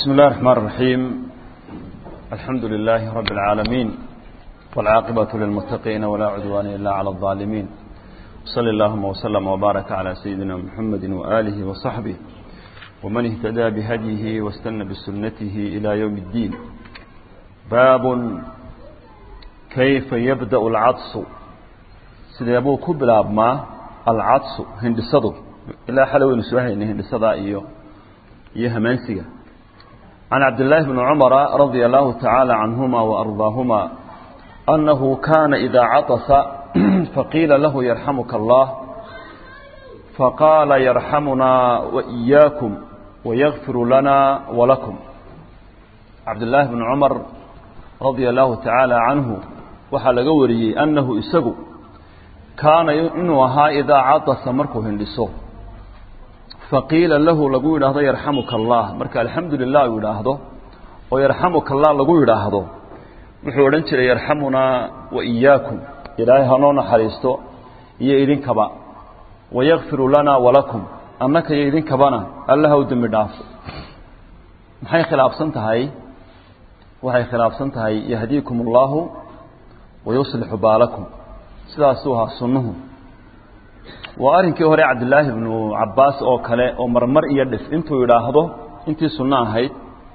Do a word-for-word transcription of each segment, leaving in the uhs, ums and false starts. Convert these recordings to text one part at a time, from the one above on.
بسم الله الرحمن الرحيم. الحمد لله رب العالمين والعاقبة للمتقين ولا عدوان إلا على الظالمين. صلى اللهم وسلم وبارك على سيدنا محمد وآله وصحبه ومن اهتدى بهديه واستنى بسنته إلى يوم الدين. باب كيف يبدأ العطس سيدابو كبلاب ما العطس هندسده إلى حلوين سواهي إن هندسده إيوه يهمانسيه. عن عبد الله بن عمر رضي الله تعالى عنهما وأرضاهما أنه كان إذا عطس فقيل له يرحمك الله فقال يرحمنا وإياكم ويغفر لنا ولكم. عبد الله بن عمر رضي الله تعالى عنه وحال قوري أنه إسقو كان إنها إذا عطس مركو هندسوه فقيل له لقول هذا يرحمك الله مركا الحمد لله يقول هذا ويرحمك الله لقول هذا وحورن ترى يرحمنا وإياكم إلهي هنونا حريستو يئذن كبا ويغفر لنا ولكم أمك يئذن كبانا الله ودم داف محي خلاف سنتهاي وحي خلاف سنتهاي يهديكم الله ويصلح بالكم سلاسوها سنهم وأرنك هو عبد الله بن عباس أو كلا أو مرمر يدف أنتوا يلاحظوا أنتي سنة هيد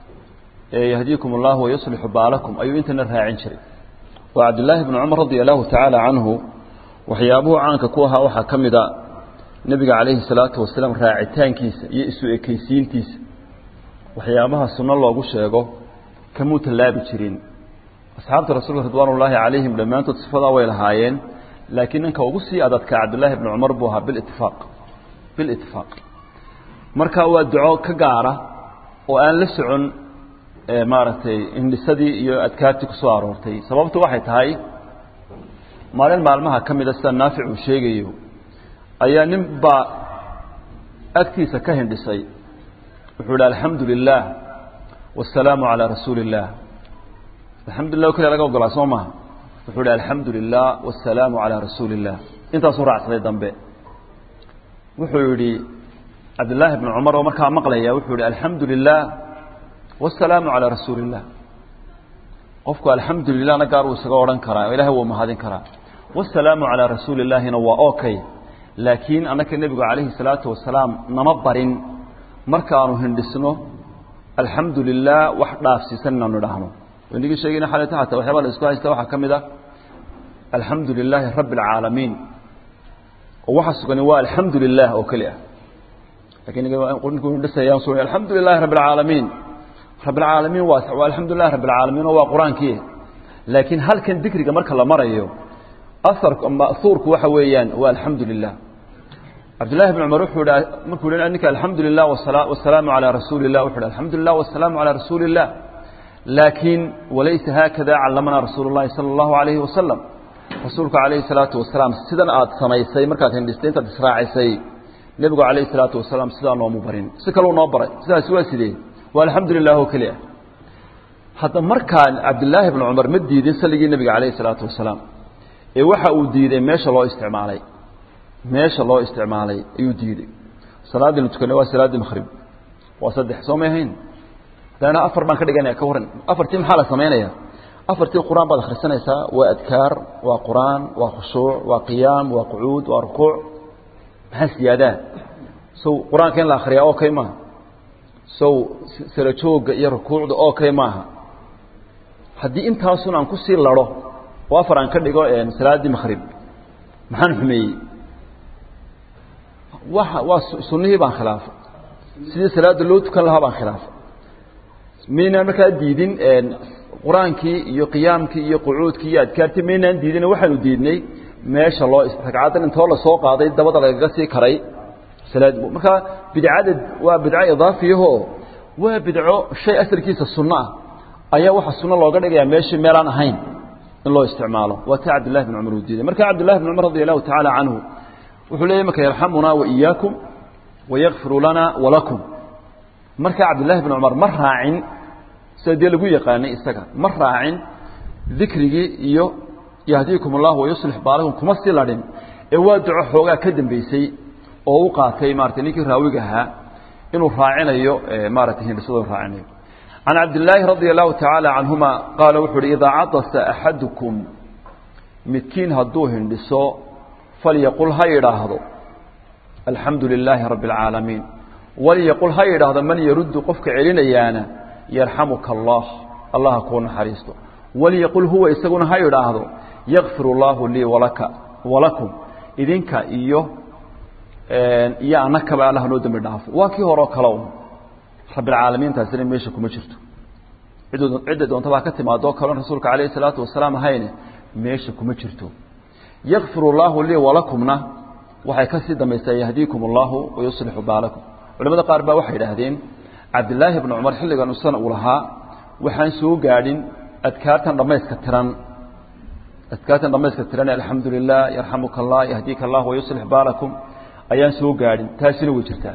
يهديكم الله ويصلح بالكم أي أنت نرها شري. وعبد الله بن عمر رضي الله تعالى عنه وحيابه عنك كوها وحكم ذا نبي عليه الصلاة والسلام راعتان كيس يسوع كيسين كيس وحيابها سنة الله وجشه كموت الله بشرين. أصحاب رسول الله رضوان الله عليهم لما تصفدا ويلهاين لكن انك وقصي أدتك عبد الله بن عمر بوها بالاتفاق بالاتفاق مركا هو الدعاء كقارة وأن لسعن مارتي إن لسدي أدكاتك صارورتي سببت واحد هاي مال المعلمها كم إذا نافع وشيء أي نبى أكتيس كهن لسي وحول الحمد لله والسلام على رسول الله الحمد لله وكذا لقوا قلاصومها وحول الحمد لله والسلام على رسول الله انت صرع صدي دنبه وحولي عبد الله بن عمر ومركا مقليا وحولي الحمد لله والسلام على رسول الله قفك الحمد لله نقار وسقورا كرا إله هو مهادين كرا والسلام على رسول الله نوا أوكي لكن أنك النبي عليه الصلاة والسلام نمبرين مركا هندسنه الحمد لله وحده في سنة ندهنه ونيجي شيء حالته حتى وحبا الإسكوها يستوحى كمذا الحمد لله رب العالمين وحسك نواء الحمد لله وكلها لكن نقول لسه ينصر الحمد لله رب العالمين رب العالمين واسع والحمد لله رب العالمين هو قرآن كيه لكن هل كان ذكرك مرك الله مرة أثر مأثورك وحويان والحمد لله عبد الله بن عمر وحول مركول أنك الحمد لله والسلام على رسول الله وحول الحمد لله والسلام على رسول الله لكن وليس هكذا علمنا رسول الله صلى الله عليه وسلم رسولك عليه الصلاة والسلام سيدان آد سميسي مركات هندستين تسراعيسي نبقى عليه الصلاة والسلام سيدان ومبرين سكالو نوبرين سيدان سوا سيدين والحمد لله وكليه حتى مركان عبد الله بن عمر مديدين سلقين النبي عليه الصلاة والسلام اي وحا وديدين ماشا الله استعمالي ماشا الله استعمالي ايو ديدين صلاة المتكنوة صلاة المخرب وصدح صوميهين لأن أفر بان كدغانيا كورن أفرتي محاله سمينيا أفرتي القرآن بعد خرسنيسا وأذكار وقرآن وخشوع وقيام وقعود وركوع هالسيادات سو قرآن كان الآخر يا أوكي ما سو سرچوغ يا ركوع أوكي ما حدي انت هاسون عن كسير لارو وأفر عن كدغو ان صلاة مغرب محن حمي وا سنه بان خلاف سيدي صلاة اللوت كان لها بان خلاف مينا marka diidin een quraanki iyo qiyaamki iyo qucuudki iyo adkaarti meena diidin waxaanu diidnay meesha loo istaqaadan inta la soo qaaday dabada laga sii karay salaad marka bidcada waa bidca idaafiyaho waa bidco shay asalkiisa sunna ayaa waxa sunna looga dhigayaa meesha meel aan ahayn in loo isticmaalo waa ta Abdullah ibn Umar diiday marka Abdullah ibn Umar radiyallahu ta'ala anhu wuxuu leeyahay marka yarhamuna wa iyyakum wa yaghfiru lana wa lakum marka Abdullah ibn Umar mar raacin سيدي لغو يقاني isaga mar raacin dhikrigi iyo yahdiikum Allah wa yuslih baalakum kuma siladin ee waa duco xoogaa ka dambeysay oo u qaatay maartay ninkii raawiga ahaa inuu raacinayo maartay hindisada raacinayo عن عبد الله رضي الله تعالى عنهما قال وحر إذا عطس أحدكم متكين هدوه لسو فليقل هيدا هذا الحمد لله رب العالمين وليقل هيدا هذا من يرد قفك علينا يانا يرحمك الله الله كون حريصته وليقل هو يسقون هيدا هذا يغفر الله لي ولك ولكم إذنك إيوه يا أنك بقى الله نود من دعف وكي هو ركلون رب العالمين تسلم ميشكم مجرته عدة دون طبعا كتب ما دوك كلون رسولك عليه الصلاة والسلام هينه ميشكم مجرته يغفر الله لي ولكمنا وحي كسيدا ما سيهديكم الله ويصلح بالكم ولما قال بقى وحي هذين عبد الله بن عمر حلقا نصنا أولها وحن سوء قاعدين أذكارتا لما يسكتران أذكارتا لما يسكتران الحمد لله يرحمك الله يهديك الله ويصلح بالكم أيان سوء قاعدين تاسلوا وجرتان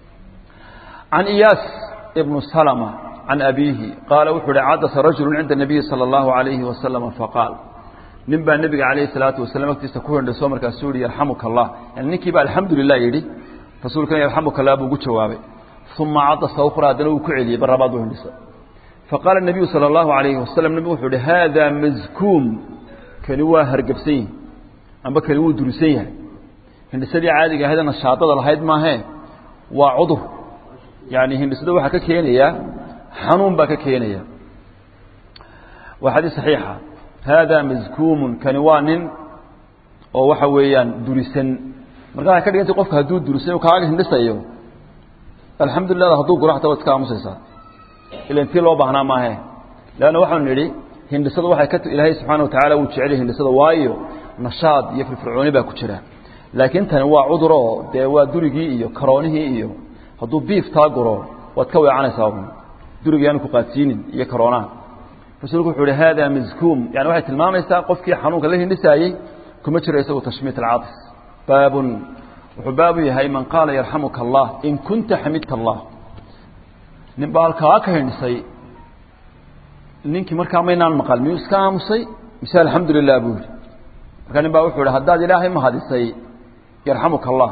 عن إياس ابن سلمة عن أبيه قال وحر عدس رجل عند النبي صلى الله عليه وسلم فقال نبى النبي عليه الصلاة والسلام اكتسكوه عند سومر كسوري يرحمك الله يعني نكي بقى الحمد لله يدي رسول كان يرحمك الله أبو قد شوابه ثم عدس أخرى دنو كعلي برباضه النساء فقال النبي صلى الله عليه وسلم نبي وحر هذا مزكوم كانوا هرقبسين أما كانوا درسين هند سدي عادي هذا نشاط هذا الهيد ما هي وعضو يعني هند سدي وحكى كينيا حنون بك كينيا وحديث صحيحة هذا مزكوم كنوان أو وحويا درسن مرجع كده ينتقف كهدود درسن وكعاله هند سيو الحمد لله هدوء قرحة وتكام مسيسا إلا انتي لو بهنا ما هي لأنه وحنا نري هند سدي وحكى كتب إلهي سبحانه وتعالى وتشعله هند سدي وايو نشاط يفرق فرعوني بكتشره laakiin tan waa cuduro de waa durigii iyo karoonihii iyo haduu beef taagoro wad ka weecanaysaa durigaan ku qaadsiinin iyo karoona rasuulku wuxuu leeyahay hada mizkum yani waxay tilmaamaysaa qofkii xanuunka la hindisayay kuma jiro isagu tashmiit al-aatis baabun wuxuu baabu yahay man qaala yarhamuka allah in kunta hamidta allah nin baalka ka hindisay ninkii markaa maynaan maqal miyuu iska aamusay misal alxamdulillah buu markaa nin baa wuxuu leeyahay haddaad ilaahay ma hadisay يرحمك الله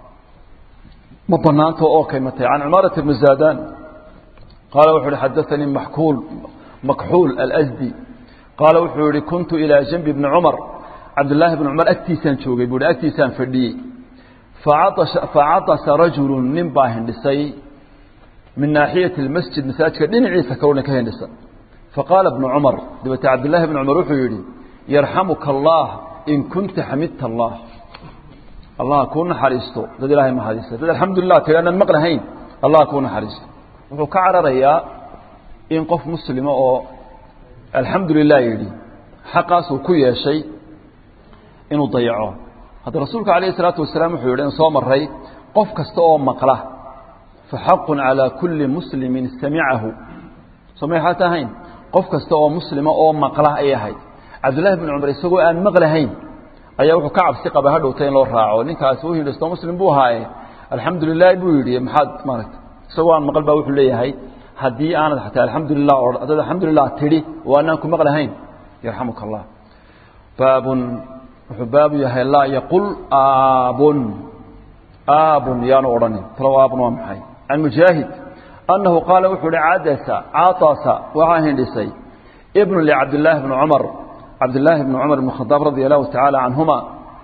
مبنانته أو كيمتي عن عمارة بن زادان قال وحولي حدثني محكول مكحول الأزدي قال وحولي كنت إلى جنب ابن عمر عبد الله بن عمر أكتسان شوقي بولي أكتسان فردي فعطس, فعطس رجل ننباه هندسي من ناحية المسجد مساجد لين عيسى كونك هندسة فقال ابن عمر دبت عبد الله بن عمر وحولي يرحمك الله إن كنت حمدت الله الله كون حريصته دد الله ما حريصته دد الحمد لله تيانا مقلهين الله كون حريصته wuxuu ka cararayaa in qof muslima oo alxamdulillah yiri xaqaas uu ku yeeshay inuu dayaco hada rasuulka kaleey salaatu wasalaam wuxuu yiri in soo maray qof kasta oo maqla fa haqqun ala kulli muslimin sami'ahu sameeyatahayn qof kasta oo muslima oo maqla ay ahayd abdullah ibn umar isagoo aan maqlahayn ayaa wuxuu ka cabsi qaba hadhowtay in loo raaco ninkaas uu hindhisto muslim buu haay alxamdulillah buu yiri maxad maaragtay isagoo aan maqal baa wuxuu leeyahay hadii aanad xataa alxamdulillah oo adada alxamdulillah tiri waana ku maqlahayn yarhamuka allah baabun wuxuu baabu yahay la yaqul aabun aabun yaanu orani tawaabun waa maxay an mujahid annahu qala wuxuu caadasa aatasa waxa hindhisay ibn li abdullah ibn umar عبد الله بن عمر بن الخطاب رضي الله تعالى عنهما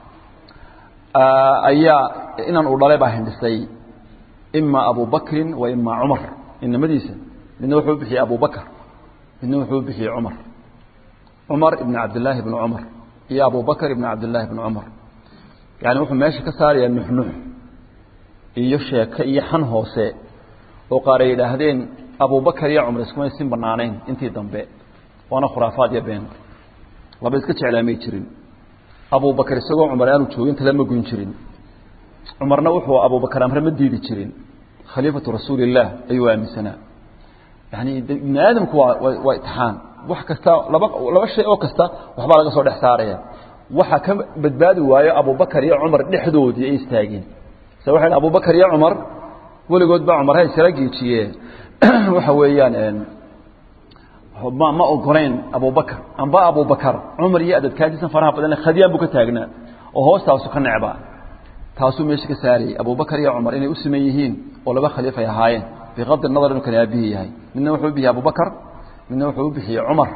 أيا إن أولى هندسي إما أبو بكر وإما عمر إن مديسة إنه يحب به أبو بكر إنه يحب به عمر عمر ابن عبد الله بن عمر يا أبو بكر ابن عبد الله بن عمر يعني وحنا ماشي كسار يا نحنح يشيا كي حنه ساء وقاري لهذين أبو بكر يا عمر اسمه يسمى بنانين أنتي ضمباء وأنا خرافات يا بين laba iska jeclaamay jirin Abu Bakar isagoo Umar aanu joogin talama goyn jirin Umarna wuxuu Abu Bakar amre ma diidi jirin khaliifatu rasuulillah ayu aamisana yani ibn aadamku waa waa itixaan wax kasta laba laba shay oo kasta waxba laga soo dhex saaraya waxa ka badbaadi waayo Abu Bakar iyo Umar dhexdoodii ay istaageen sawaxan Abu Bakar iyo Umar waligood ba Umar hay saragiiciyeen waxa weeyaan ما ما أقولين أبو بكر أنباء أبو بكر عمر يأدد كاديسا فرها بدنا خديان بك تاجنا وهو استوسق النعباء تاسو ميشك ساري أبو بكر يا عمر إني أسميهين ولا بخليفة يا هاين بغض النظر إنه كان أبيه هاي منه وحو به أبو بكر منه وحو به عمر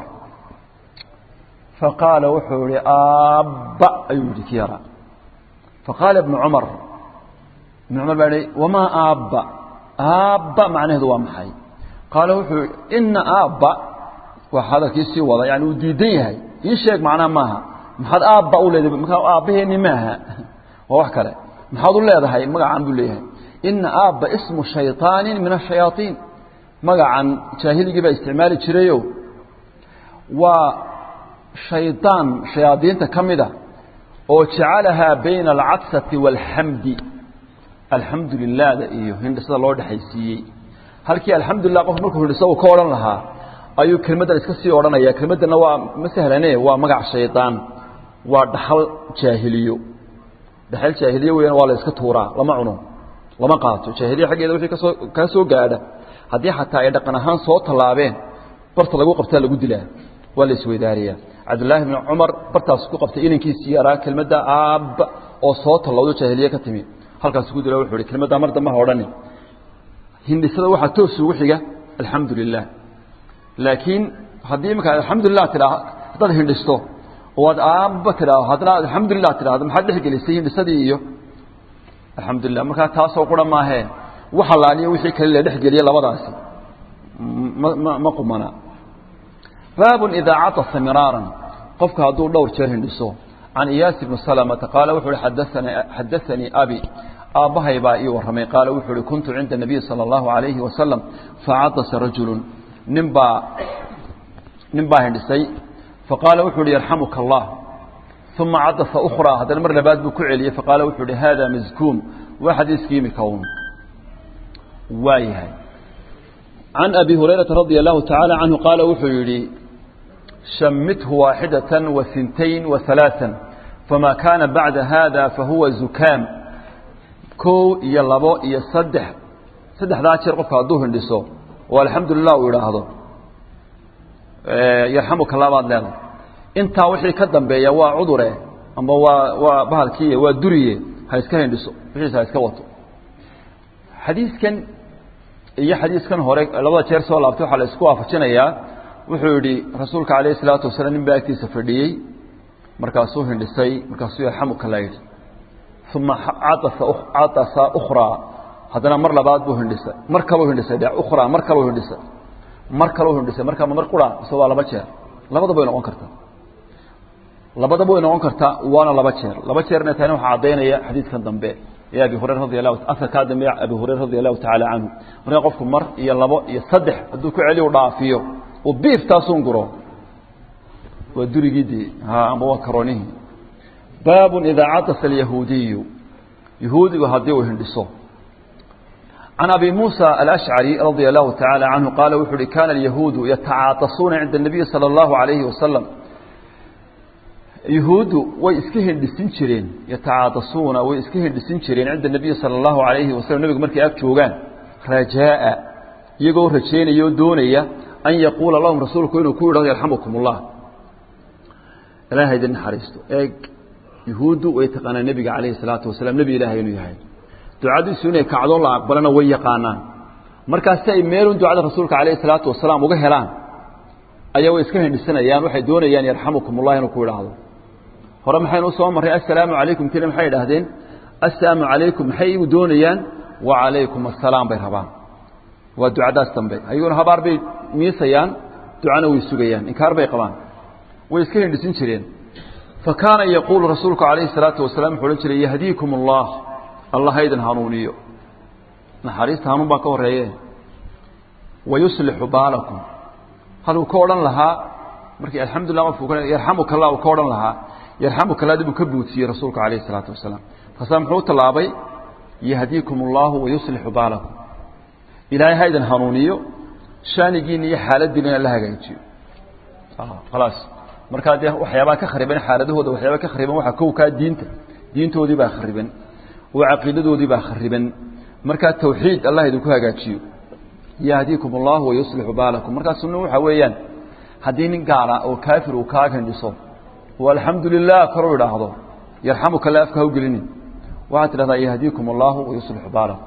فقال وحو لأب أيودي كيرا فقال ابن عمر ابن عمر بعد وما أب أب معناه ذو محي قال وحو إن أب وهذا كيسي وضع يعني وديدين هاي يشيك معناه ماها محد أب أولاد أبيه نماها ووحكى له محد الله هاي مقع عن بليه إن أب اسم شيطان من الشياطين مقع عن شاهد جبا استعمال تشريو وشيطان شياطين تكمدة وجعلها بين العطسة والحمد الحمد لله ده إيه هند صلى الله عليه وسلم هل كي الحمد لله قف مركه نسوي كورن لها أيو كلمة الإسكسي ورنا يا كلمة النوا مسهلة هو مقع الشيطان ودحل جاهليو دحل جاهليو وين ولا إسكتورا لما عنو لما قاتو جاهلية حق يدوي كسو كسو قاعدة هدي حتى يدقنا هان صوت طلابين برت لقوا قبتها لقوا دلها ولا سوي دارية عبد الله بن عمر برت سكوا قبتها إلين كيس يرى كلمة أب أو صوت الله جاهلية كتمي هل كان سكوا دلها وحولي كلمة أمر دمها وراني هندي سدا واحد توسو وحجة الحمد لله لكن هدي مك الحمد لله ترى هذا هندستو واد أب ترى هذا الحمد لله ترى هذا محد يحكي لي سين سديه الحمد لله مركا تاسو قرا ما هي وحلاني وحي كله دحجي لي لبداسي ما ما قمنا باب اذا عطس مرارا قفك هذو دور جير هندسو عن اياس بن سلمة قال وحول حدثني حدثني ابي ابهي باي ورمي قال وحول كنت عند النبي صلى الله عليه وسلم فعطس رجل نبا نبا هندسي فقال وحول يرحمك الله ثم عطس أخرى هذا المرة بعد بكعلي فقال وحول هذا مزكوم واحد يسكيم كون وايها عن أبي هريرة رضي الله تعالى عنه قال وحول شمته واحدة وثنتين وثلاثا فما كان بعد هذا فهو زكام كو يلبو يصدح صدح ذات شرقك هدوه هندسو والحمد لله ويراهضه يرحمك الله بعد ذلك intaa wixii ka dambeeya waa cudure amba waa waa bahalkii waa duriye ha iska hindhiso wixii ha iska wato xadiiskan iyo xadiiskan hore labada jeer soo laabtay waxa la isku waafajinayaa wuxuu yiri rasuulka kaleey salaatu wasalaam in baagtiisa fadhiyay markaas uu hindhisay markaas uu yarhamuka laayay thumma atasa atasa ukhra hadana mar labaad buu hindhisay mar kale uu hindhisay daa ukhra mar kale uu hindhisay mar kale uu hindhisay marka mar qura soo waa laba jeer labada bay noqon kartaa labada buu noqon kartaa waana laba jeer laba jeerna taana waxa cadeynaya xadiiskan dambe ya abi hurayra radiyallahu ta'ala ka dambe abi hurayra radiyallahu ta'ala anhu marka qofku mar iyo labo iyo saddex haduu ku celiyo dhaafiyo oo biiftaasuun guro waa durigidii ha ama waa karonihi baab idha atasa al-yahudi yahudi hadii uu hindhiso عن أبي موسى الأشعري رضي الله تعالى عنه قال وحري كان اليهود يتعاطسون عند النبي صلى الله عليه وسلم يهود ويسكهن دسنشرين يتعاطسون ويسكهن دسنشرين عند النبي صلى الله عليه وسلم النبي مركي أكتوغان رجاء يقول رجين يودوني أن يقول اللهم رسولك إنه كل يرحمكم الله لا هيدا نحرسته يهود ويتقنى النبي عليه الصلاة والسلام نبي إله ينهي ducadu sunnah kacdo la aqbalana way yaqaanaan markaas ay meelun ducada rasuulka kaleey salaatu wasalaam uga helaan ayaa iska hindhisanayaan waxay doonayaan yarhamukumullah inuu ku yiraahdo hore maxaynu soo maray assalaamu alaykum kaliya maxay yiraahdeen assalaamu alaykum maxay u doonayaan wa alaykum assalaam bay rabaan waa ducadaas dambe ayuuna habaar bay miisayaan ducana way sugayaan inkaar bay qabaan way iska hindhisan jireen fakana yaqulu rasuulka kaleey salaatu wasalaam wuxuu jiray yahdiikumullah الله هيدا هانونيو نحريست هانون باكو ريه ويصلح بالكم هل كودن لها markii alxamdulillah qofku yarhamuka allah koodan laha yarhamuka allah dib ka buutsiye rasuulka kaleey salaatu wasalaam fasam wuxuu talaabay yahdiikumullah wa yuslihu balakum ilaahay haydan hanuuniyo shaanigiin iyo xaaladiina la hagaajiyo ah خلاص marka de waxyaaba ka khariban xaaladahooda waxyaaba ka khariban waxa koow ka diinta diintoodii baa khariban وعقيدتودي با خربن marka tawxiid Allah idinku hagaajiyo yahdiikum Allah wa yuslihu balakum marka sunnu waxa weeyaan hadii nin gaala oo kaafir uu ka gandiso walhamdulillah karo yiraahdo yarhamuka Allah afka u gelinin waxa tirada yahdiikum Allah wa yuslihu balakum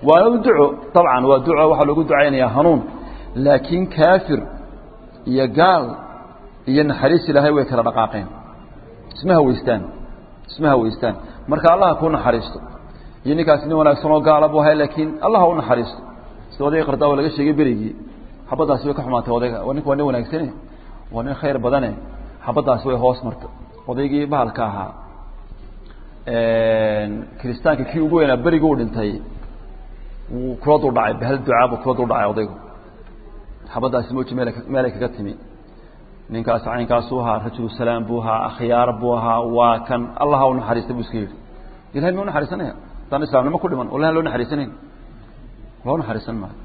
ودعو طبعا ودعو waxa lagu ducaynaya hanuun laakiin kaafir iyo gaal iyo naxariis ilaahay way kala dhaqaaqeen ismaha weystaan ismaha weystaan marka Allah ku naxariisto yinikaas nin wanaagsan oo gaal abu hay laakiin Allah uu naxariisto sidoo qardaa laga sheegay berigi xabadaas way ka xumaatay odayga waa nin waa wanaagsan waa nin khayr badan xabadaas way hoos martay odaygii bahalka ahaa een kristaanka kii ugu weynaa beriga u dhintay uu koodu dhacay bahal ducaab koodu dhacay odaygu xabadaas mooji meel meel kaga timi ninkaas aynkaas uu ahaa rajul salaam buu ahaa akhyaar buu ahaa waa kan Allah uu naxariistay buu iskii ilaahay uu naxariisanaya tan islaamnimo ku dhiman walaal loo naxariisanayn loo naxariisan ma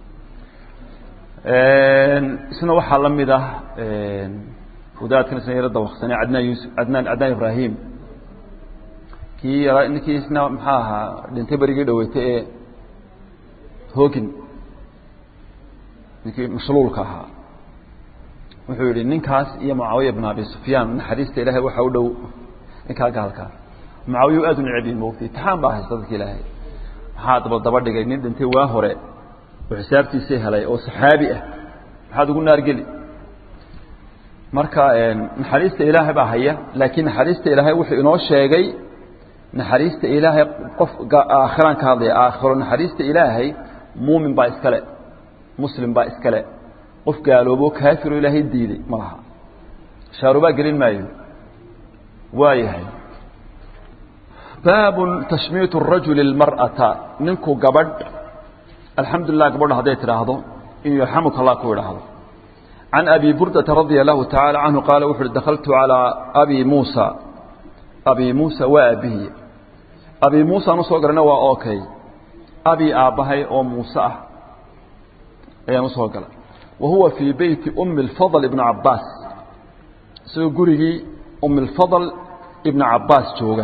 een isna waxa la mid ah een wadaadkan sayrada waqsana adna yusuf adna adna ibrahim kii ninkii isna maxaa ahaa dhintay barigii dhaweeytay ee hoogin ninkii mashluulka ahaa wuxuu yiri ninkaas iyo Muawiya ibn Abi Sufyan naxariista Ilaahay waxa uu dhow ninka gaalka Muawiya aad u nicbi moogtay taxaan baa haystay Ilaahay waxa daba daba dhigay nin dhintay waa hore oo xisaabtiisa helay oo saxaabi ah waxa ugu naar gali marka een naxariista Ilaahay baa haya laakiin naxariista Ilaahay wuxuu inoo sheegay naxariista Ilaahay qof aakhiran ka hadlay aakhiro naxariista Ilaahay muumin baa iskale muslim baa iskale qof gaaloobo kaafir Ilaahay diiday malaha shaaruba galin maayo waayahay baab tashmiit ar-rajul al-mar'ata ninku gabadh alxamdulillah gabadh haday tiraahdo in yarhamuka Allah ku yiraahdo عن أبي بردة رضي الله تعالى عنه قال وحر دخلت على أبي موسى أبي موسى وأبيه أبي موسى نصوغرنا وأوكي أبي آبهي أو موسى أي نصوغر وهو في بيت أم الفضل ابن عباس سيقوله أم الفضل ابن عباس جوغا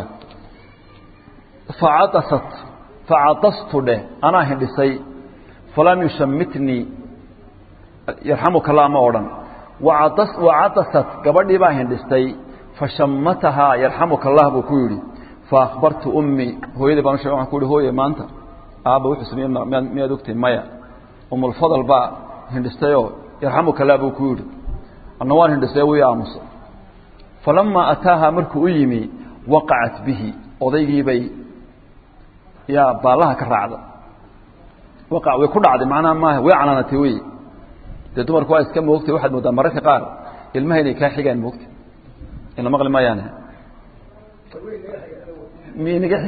فعطست فعطست له أنا هندسي فلم يشمتني يرحمك الله ما أورن وعطس وعطست قبل ما هندستي فشمتها يرحمك الله بكوري فأخبرت أمي هو يدي بانو شعوان كوري هو ما أنت أبا وحسن ميا دكتي مايا أم الفضل با هندستيو يرحمك الله بكوري النوار هندستيو يا مصر فلما أتاها مركو أيمي وقعت به وضيقي بي يا بالله كالرعد وقع ويكون عدي معناها ما ويعلنا تيوي تدمر كويس كم وقت واحد مدمر كقار المهني كاحجان وقت إنه مغلي ما يعني مين جحي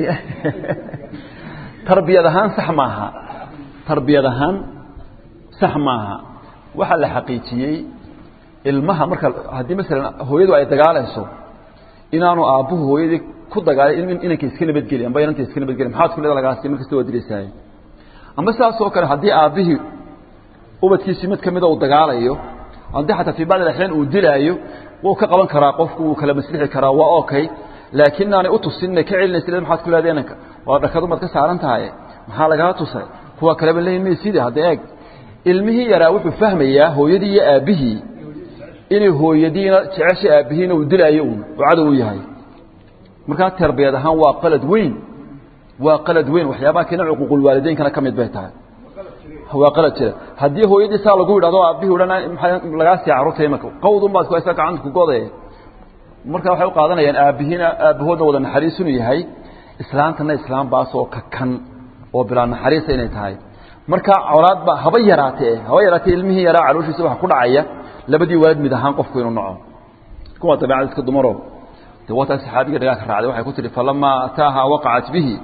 تربية ذهان صح معها تربية ذهان صح معها وحل حقيقي المها مركل هدي مثلا هو يدو أي تجعله سو إن أنا أبوه هو يدي كود تجعله إن إنك يسكن بتجلي أم بيان أنت يسكن بتجلي محاط كل هذا الجالس إنك تستوى دريساي أما سأسوق كره هدي أبيه ubadkiisii mid kamid ah uu dagaalayo ande xataa fi baad الحين uu dilaayo wuu ka qaban karaa qofku uu kala maslixi karaa waa okay laakiin aanay u tusinna ka cilin isla maxaad ku leedeenka waa dhakadu mad ka saaran tahay maxaa laga tusay kuwa kale leeyay sidii hada eeg ilmihii yaraa wuxuu fahmayaa hooyadii iyo aabihii inay hooyadiina jeceshay aabihiina uu dilaayo uu cadow yahay marka tarbiyad ahaan waa qalad weyn waa qalad weyn waxyaabaha kina xuquuqul waalideyn kana kamid bay tahay هو قلت كده هديه هو يدي سال لغو يدادو ابي ودana laga sii carruurtay marka qowdun baad ku aysa gacanta ku goday marka waxay u qaadanayaan aabihina aabahooda wada naxariisunu yahay islaantana islaam baas oo ka kan oo bilaan naxariis inay tahay marka awlaad ba haba yaraatee haba yaraatee ilmihi yara calooshiisa wax ku dhacaya labadii waalid mid ahaan qofku inuu naco kuwa tabiicad iska dumaro dawata saxaabiga dhaga ka raacday waxay ku tiri falama ataaha waqa'at bihi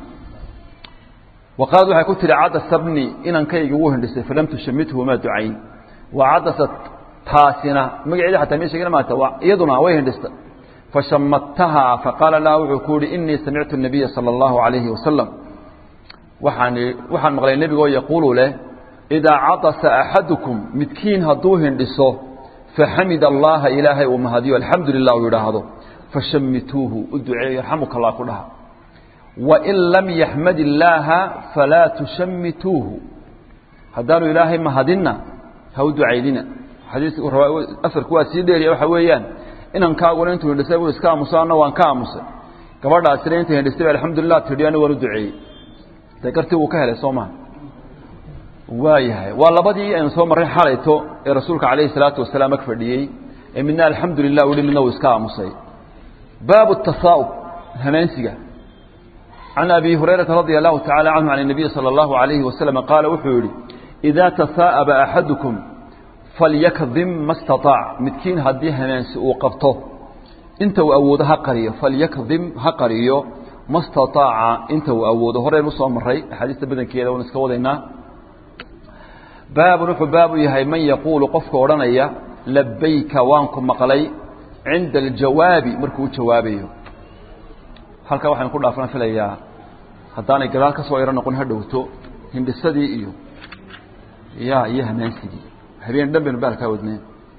وقال waxay ku tiri cadas sabni inan kaygu uu hindisay falam tushammithu ma du'ayn wa cadasat taasina magaceeda hatta meesha ma ta iyaduna way hindista fashammattaha faqala la wuxuu ku yiri inni sami'tu an-nabiy sallallahu alayhi wa sallam waxaan waxaan maqlay nabiga oo yaqulu leh idha cadasa ahadukum midkiin haduu hindiso fahamida allah ilahi wa mahadiyo alhamdulillah yiraahdo fashammituhu ud'u yarhamukallahu kudaha وإن لم يحمد الله فلا تشمتوه هدانوا إلهي ما هدنا هودوا عيدنا حديث أثر كواسي ديري أو حويان إن أنكاقوا أنتم هندسوا إسكا مصانا وأنكا مصا كبرد أسرين أنتم هندسوا الحمد لله ترياني وردعي ذكرت وكهل صوما waayahay waa labadii aan soo maray xalayto ee rasuulka kaleey salaatu wasalaam ka fadhiyay ee midna alxamdulillah wali midna iska aamusay baabu tasaa'ub hanaansiga عن أبي هريرة رضي الله تعالى عنه عن النبي صلى الله عليه وسلم قال وحوري إذا تثاءب أحدكم فليكظم ما استطاع متكين هديه هنانس وقفته انت وأوضها قريه فليكظم هقريه ما استطاع انت وأوضه هرير مصام الرأي حديث بدن كيلا ونسكوضينا باب نحو باب يهي من يقول قفك ورنيا لبيك وانكم مقلي عند الجواب مركو جوابيه halka waxaan ku dhaafan filayaa hadaan gadaal ka soo yar noqon hadhowto hindhisadii iyo yaa iyo hanaansigii habeen dhanbeen baalka wadneen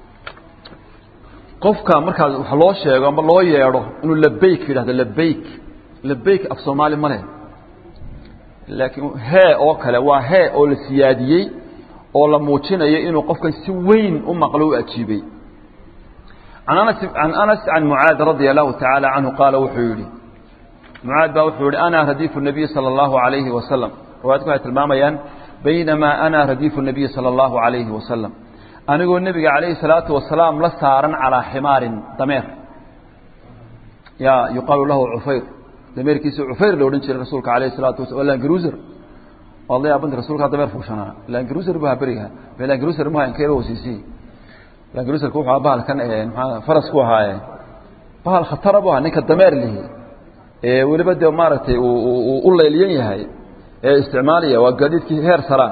qofka marka wax loo sheego ama loo yeero inuu labbayk yiraahdo labbayk labbayk af Soomaali ma leh laakiin he oo kale waa he oo la siyaadiyay oo la muujinayo inuu qofkan si weyn u maqlo u ajiibay عن أنس عن أنس عن معاذ رضي الله تعالى عنه قال وحوري معاذ باوحوري أنا رديف النبي صلى الله عليه وسلم روايتكم هي تلماميان بينما أنا رديف النبي صلى الله عليه وسلم أنا أقول النبي عليه الصلاة والسلام لسارا على حمار ضمير يا يقال له عفير ضمير كيس عفير لو ننشر رسولك عليه الصلاة والسلام ولا جروزر والله يا بنت رسولك ضمير فوشنا لا جروزر بها بريها ولا جروزر ما ينكره وسيسي لا جروزر كوها بها كان فرس كوها بها الخطر بها نك الضمير اللي هي ee waliba de maartay uu u leeliyan yahay ee isticmaaliya waa gaadiidkii heer sara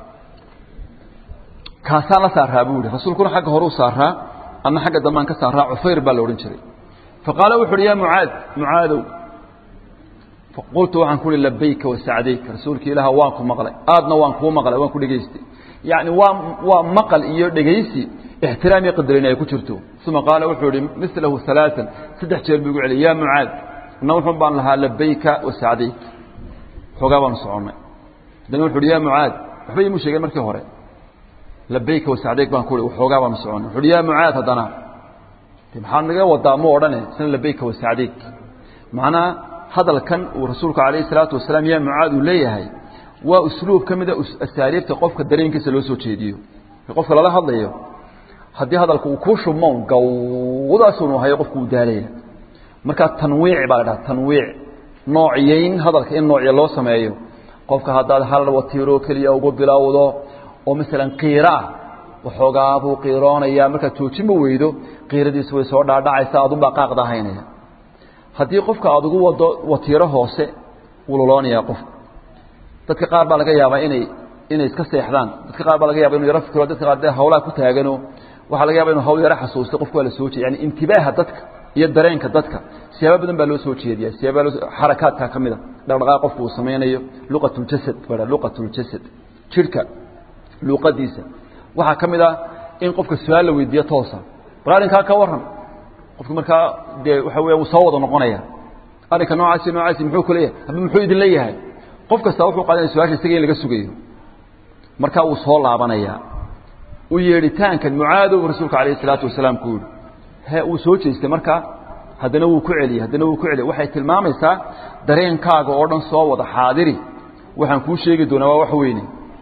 kaasa la saaraa buu rasuulku xagga hore u saaraa ama xagga damaan ka saaraa Ufayr baa la oran jiray faqala wuxuu ya Muaad Muaad faqultu waxaan ku labbayka wa sa'dayka rasuulki ilaaha waan ku maqlay aadna waan ku maqlay waan ku dhageystay yaani waa waa maqal iyo dhageysi ihtiraam iyo qadarin ay ku jirto suma qala wuxuu mislahu thalathan saddex jeer buu u celiyay ya Muaad نوحن بان لها لبيك وسعديك حقابا صعومي دانو حولي يا معاذ وحبي مشيقى مركي هوري لبيك وسعديك بان كولي وحقابا صعومي حولي يا معاذ هدانا تبحان لغا ودامو وراني سن لبيك وسعديك معنا هذا الكن ورسولك عليه الصلاة والسلام يا معاذ وليه هاي واسلوب كمدا الساليب تقفك الدرين كيس لوسو تشيديو يقفك لله هذا ايو هدي هذا الكوكوشو مون قوضا سنو هاي يقفك وداليه marka tanwiic baa la tanwiic noocyeen hadalka in nooc loo sameeyo qofka hadaad hal watiiro kaliya ugu bilawdo oo midalan qiira waxoogaa buu qiiroonaya marka joojimo weydo qiiradiisu way soo dhaadhacaysa aad u baqaaqda haynaya hadii qofka aad ugu wado watiiro hoose wuloloonaya qof dadka qaar baa laga yaabaa inay inay iska seexdaan dadka qaar baa laga yaabaa inuu yara fikiro dadka qaar ee hawlaha ku taagano waxa laga yaabaa inuu hawl yara xasuusto qofka la soo jeeyo yani intibaaha dadka iyo dareenka dadka siyaabo badan baa loo soo jeediyaa siyaabo harakaadka kamida dhaqdhaqaaq qofku uu sameeyo luqatul jasad wala luqatul jasad jirka luqadiisa waxa kamida in qofka su'aal la weydiiyo toosa baarinka ka waran qofku marka de waxa weeye soo wada noqonaya arrinka noocaasi noocaasi muxuu ku leeyahay ama muxuu idin leeyahay qof kasta wuxuu qaadan su'aasha isaga in laga sugayo marka uu soo laabanaya u yeeritaanka Muaad oo rasuulka kaleey salaatu wasalaam ku ha uu soo jeestay marka hadana uu ku celiyay hadana uu ku celiyay waxay tilmaamaysaa dareenkaaga oo dhan soo wada xaadiri waxaan ku sheegi doonaa wax weyn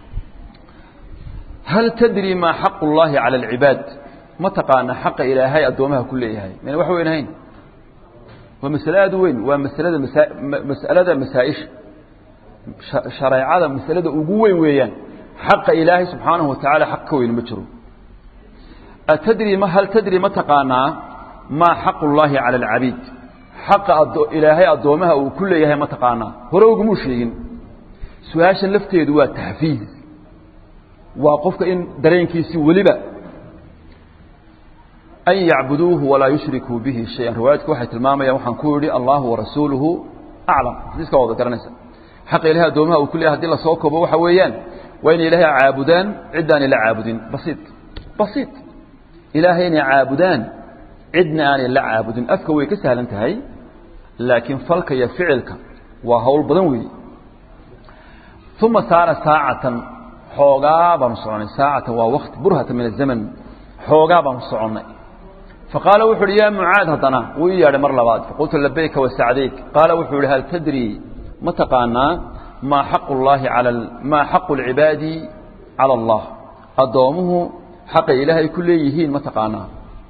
hal tadri ma haqqu Allahi ala al-ibad ma taqaana xaq ilaahay adoomaha ku leeyahay man wax weynayn waa mas'alada weyn waa mas'alada mas'alada masaa'ish shariicada mas'alada ugu weyn weeyaan xaq ilaahay subhanahu wa ta'ala xaq weyn ma jiro أتدري ما هل تدري ما تقانا ما حق الله على العبيد حق إلهي أدومها وكل إلهي ما تقانا هروق مشيين سواش اللفتي دوا تحفيز وقفك إن درين كيسي ولبا أن يعبدوه ولا يشركوا به شيئا روايتك واحد الماما يوحن كوري الله ورسوله أعلم ذلك هو ذكر نسا حق إلهي أدومها وكل إلهي الله صوكب وحويان وإن إلهي عابدان عدان إلى عابدين بسيط بسيط إلهين عابدان عدنا أن لا عابدين أفكوي كسهل انتهي لكن فلك يفعلك وهول بدنوي ثم صار ساعة حوغابا مصعني ساعة ووقت برهة من الزمن حوغابا مصعني فقال وحر يا معاذ هطنا ويا مر لباد فقلت لبيك وسعديك قال وحر هل تدري متقانا ما حق الله على ما حق العباد على الله أضامه حق إلهي كل يهين ما تقانا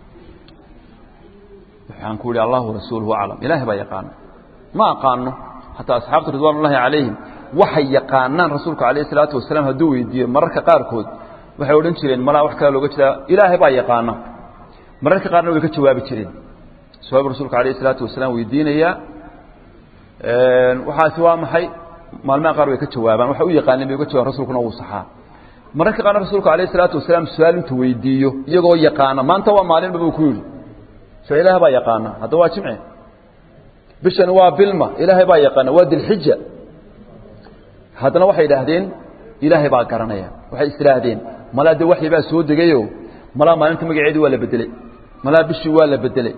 نقول الله ورسوله أعلم إلهي بيقانا ما قانه حتى أصحاب رضوان الله عليهم waxay yaqaanaan rasuulku kaleey salaatu wasalaam haduu weydiiyo mararka qaar kood waxay oran jireen mala wax kale looga jeedaa ilaahay baa yaqaana mararka qaarna way ka jawaabi jireen sabab rasuulku kaleey salaatu wasalaam weydiinaya ee waxa si waa maxay maalmaha qaar way ka jawaabaan waxa uu yaqaanay bay ka jawaab rasuulkuna uu saxaa mararka qaar rasuulku kaleey salaatu wasalaam su'aal intuu weydiiyo iyagoo yaqaana maanta waa maalin buu ku yiri soo ilaahay baa yaqaana hada waa jimce bishan waa bilma ilaahay baa yaqaana waa dil hijja haddana waxay yiraahdeen ilaahay baa garanaya waxay istiraahdeen malaade waxay baa soo degayo mala maalinta magaceedu waa la bedelay mala bishii waa la bedelay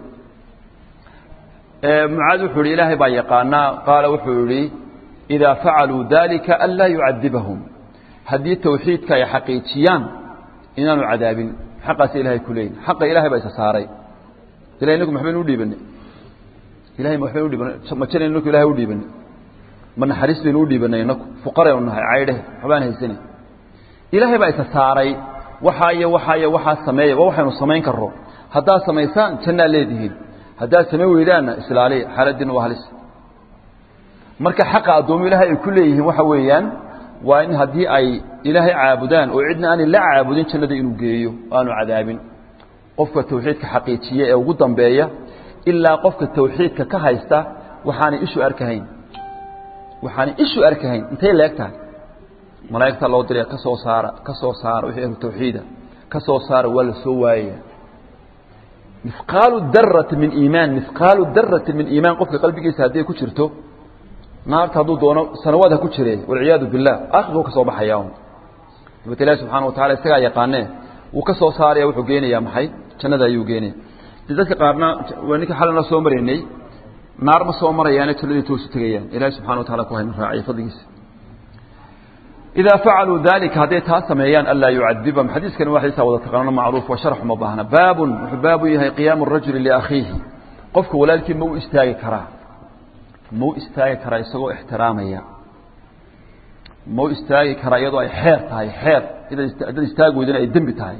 ee mucaad wuxuu ilaahay baa yaqaana qaala wuxuu yiri ida fa'alu dhalika alla yu'adibahum hadii tawxiidka ay xaqiijiyaan inaanu cadaabin xaqaas ilaahay kuleyn xaqa ilaahay baa isa saaray ilaahay inagu maxay u dhiibanay ilaahay maxay u dhiibanay ma jireen inagu ilaahay u dhiibanay man xariis bay u dhiibanaynaku fuqara oo nahay ayde xubaan haysan ilaahay baa isa saaray waxa iyo waxa iyo waxa sameeyay waxaanu sameyn karo hadaa sameeysan janna leedihiin hadaa sameey weeydaana islaali xaladin waa halis marka xaqa adoomo ilaahay ay ku leeyihiin waxa weeyaan waa in hadii ay ilaahay caabudaan oo cidna aan la caabudin jannada inuu geeyo aanu cadaabin qofka tawxiidka xaqiijiye ee ugu dambeeya illa qofka tawxiidka ka haysta waxaan ishu arkahayn waxaan ishu arkahayn intee leegtahay malaa'ikta loo diray ka soo saara ka soo saara wixii tawxiida ka soo saara wala soo waaya mithqalu darrat min iimaan mithqalu darrat min iimaan qofka qalbigiisa hadii ku jirto naarta haduu doono sanawaad ku jirey wal ciyaadu billah akhdu ka soo baxayaan Ilaahay subhanahu wa ta'ala isaga yaqaanay uu ka soo saaraya wuxuu geenayaa maxay jannada ayuu geenay dadka qaarna waanka xalana soo mareynay naar ma soo marayaan jannada toos tagayaan Ilaahay subhanahu wa ta'ala ku hayna raacay fadligiisa إذا فعلوا ذلك هذه تاسميان ألا يعذبهم حديث كان واحد يسوى تقنون معروف وشرح مباهنا باب باب هي قيام الرجل لأخيه قفك ولكن مو استاغي كرا مو استاغي كرا يسوى احتراميا مو استاغي كرا يضع حير تاي حير إذا استاغوا إذن الدم بتاي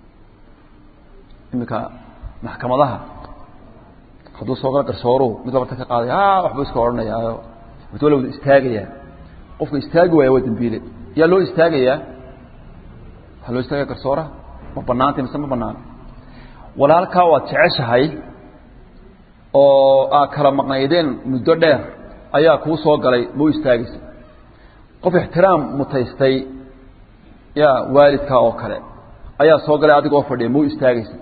إنك محكمة لها خذوا صغر كسورو مثل ما تقال يا وحبس كورنا يا بتقولوا استاغي قفك استاغوا يا ودن بيلي يا لو استاغيا هلو استاغيا كرسورة ما بنانتي مسمى بنان walaalka waa jeceshahay oo aa kala maqnaydeen muddo dheer ayaa ku soo galay muu istaagisa qof ixtiraam mutaystay ya waalidka oo kale ayaa soo galay adigoo fadhiya muu istaagisa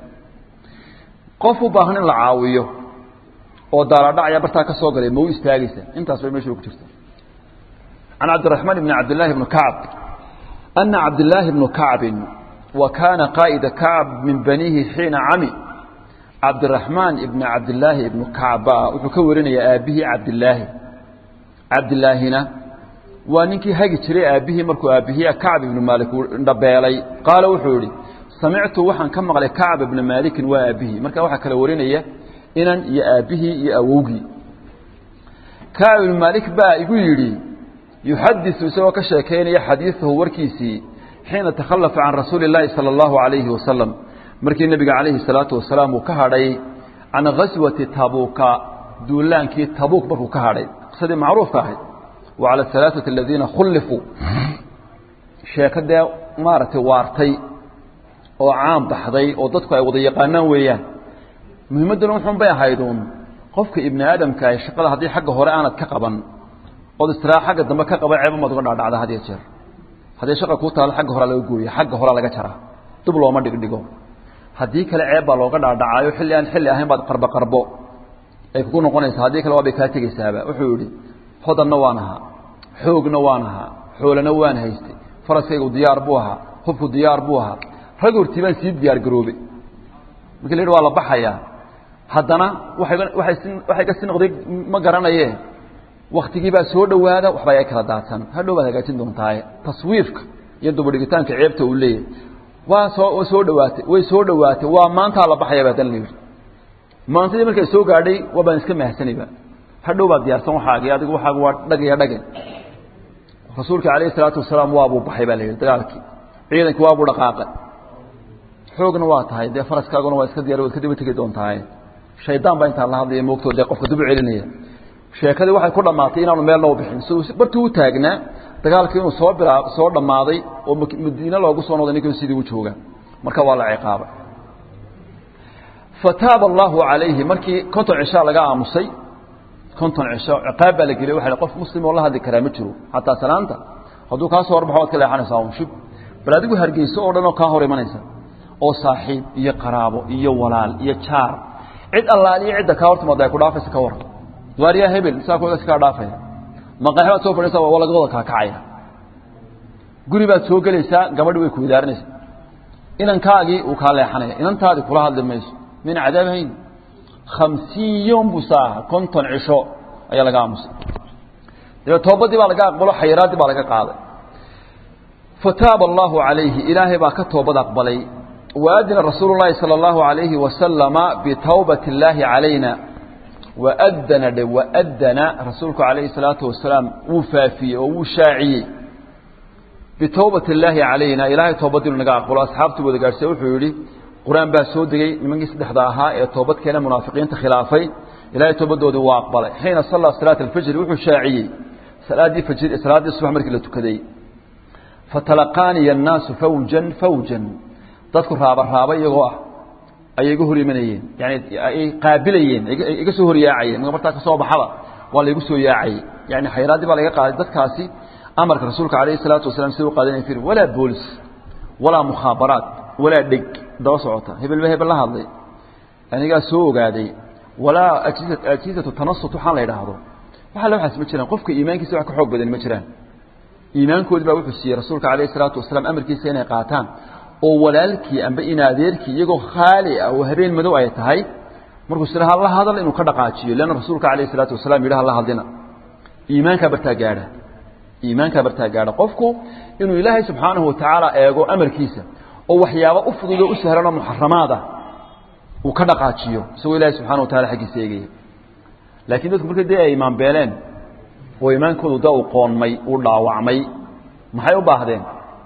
qof u baahan in la caawiyo oo daara dhacaya barta ka soo galay muu istaagisa intaas way meesha ku jirtaa عن عبد الرحمن بن عبد الله بن كعب أن عبد الله بن كعب وكان قائد كعب من بنيه حين عمي عبد الرحمن بن عبد الله بن كعب وكورنا يا أبيه عبد الله عبد الله هنا ونكي هاجي تري أبيه مركو أبيه كعب بن مالك نبالي قال وحوري سمعت وحن كم على كعب بن مالك وأبيه مركا وحن كلورنا يا إن يا أبيه يا أوجي كعب بن مالك بقى يقول يحدث سوى كشاكين حديثه وركيسي حين تخلف عن رسول الله صلى الله عليه وسلم مركي النبي عليه الصلاة والسلام وكهري عن غزوة تبوك دولان كي تبوك بركو كهري قصدي معروف كاهد وعلى الثلاثة الذين خلفوا شاكد مارتي وارتي وعام بحضي وضدكوا وضيقانا وياه مهمة دلون حن بيها هايدون قفك ابن آدم كاي شقل هذه حق هرآنة كقبا oo istiraaxa xagga dambe ka qaba ceeb ma doon dhacda hadii jeer hadii shaqo ku taal xagga hore laga gooyo xagga hore laga jaraa dib looma dhigdhigo hadii kale ceeb baa looga dhaadhacayo xilli aan xilli ahayn baad qarba qarbo ay ku noqonaysaa hadii kale waa bay ka tagaysaaba wuxuu yiri hodanna waanaha xoogna waanaha xoolana waan haystay faraskaygu diyaar buu ahaa hubku diyaar buu ahaa rag urtiban si diyaar garoobe markii leeyahay waa la baxaya haddana waxay waxay waxay ka sii noqday ma garanayee waqtigii baa soo dhawaada waxba ay kala daadsan hadhow baad hagaajin doontaa taswiifka iyo dubadhigitaanka ceebta uu leeyahay waa soo soo dhawaatay way soo dhawaatay waa maanta la baxaya badan leeyahay maanta markay soo gaadhay waa baan iska mahsanayba hadhow baad diyaarsan waxaaga adigu waxaaga waa dhagaya dhagan rasuulka kaleey salaatu wasalaam waa buu baxay baa leeyahay dagaalkii ciidanku waa buu dhaqaaqay xoogna waa tahay dee faraskaaguna waa iska diyaar wad ka dib tagi doontaa shaydaan baa inta la hadlay moogtooda qofka dib u celinaya sheekadii waxay ku dhamaatay inaanu meel loo bixin soo bartii u taagnaa dagaalkii inuu soo biraa soo dhamaaday oo Madiina loogu soo noqday ninkii sidii u jooga marka waa la ciqaabay fataaba Allahu alayhi markii konton cisha laga aamusay konton cisha ciqaab la geliyay waxa qof muslim oo la hadli karaa ma jiro hatta salaanta haduu ka soo warbaxo kale xanaysaa um shub bal adigu hargeyso oo dhan oo ka hor imanaysa oo saaxiib iyo qaraabo iyo walaal iyo jaar cid Allah iyo cid ka hortooda ku dhaafaysa ka war wariya hebel saako iska dhaafay maqaxada soo fadhiisa waa laga wada ka kacaya guri baad soo galaysaa gabadhu way ku idaarinaysaa inankaagi uu ka leexanaya inantaadi kula hadlimayso min cadaabhayn خمسين يوم بساعة كنتن عشاء أي لقى مسلم إذا توبتي بالقى أقبله حيراتي بالقى قاضي فتاب الله عليه إلهي باك توبة أقبلي وأذن رسول الله صلى الله عليه وسلم بتوبة الله علينا وأذن وأذن رسولك عليه الصلاة والسلام وفافي وشاعي بتوبة الله علينا إلهي توبتي لنقى أقبله أصحابته وذكر سيوحي قرآن بaa soo degay nimankii saddexda ahaa ee toobad keenay munaafiqiinta khilaafay ilaahay toobadooda waa aqbalay xina salla salaat al-fajr wuxuu shaaciyay salaadii fajr salaadii subax markii la tukaday fatalaqani an-nas fawjan fawjan dadku raaba raaba iyagoo ah ay igu horimanayeen yani ay qaabilayeen iga soo horiyaacayeen markaa ka soo baxada waa la igu soo yaacay yani xayraadii baa laga qaaday dadkaasi amarka rasuulka kaleey salaatu wasalaam sidoo qaadanay fir wala boolis wala mukhaabaraat wala dig daba socota hebel hebel la hadlay aniga soo ogaaday wala ajizat ajizatu tanassut waxaan la yiraahdo waxa la waxas ma jiraan qofka iimaankiisa wax ka xoog badan ma jiraan iimaankoodi baa wuxuu siiyay rasuulka kaleey salaatu wasalaam amarkiisa inay qaataan oo walaalkii amba inaadeerkii iyagoo khaali ah oo habeen madow ay tahay markuu siraha Allah hadal inuu ka dhaqaajiyo leena rasuulka kaleey salaatu wasalaam yiraahdo Allah hadina iimaanka bartaa gaadha iimaanka bartaa gaadha qofku inuu ilaahay subhanahu wa ta'ala eego amarkiisa oo waxyaabo u fududo u sahlan oo muharramaada uu ka dhaqaajiyo soo ilaahay subhanahu wa ta'ala xaqiisa eegay laakiin dadku markay day iimaan beeleen oo iimaankoodu daa u qoonmay u dhaawacmay maxay u baahdeen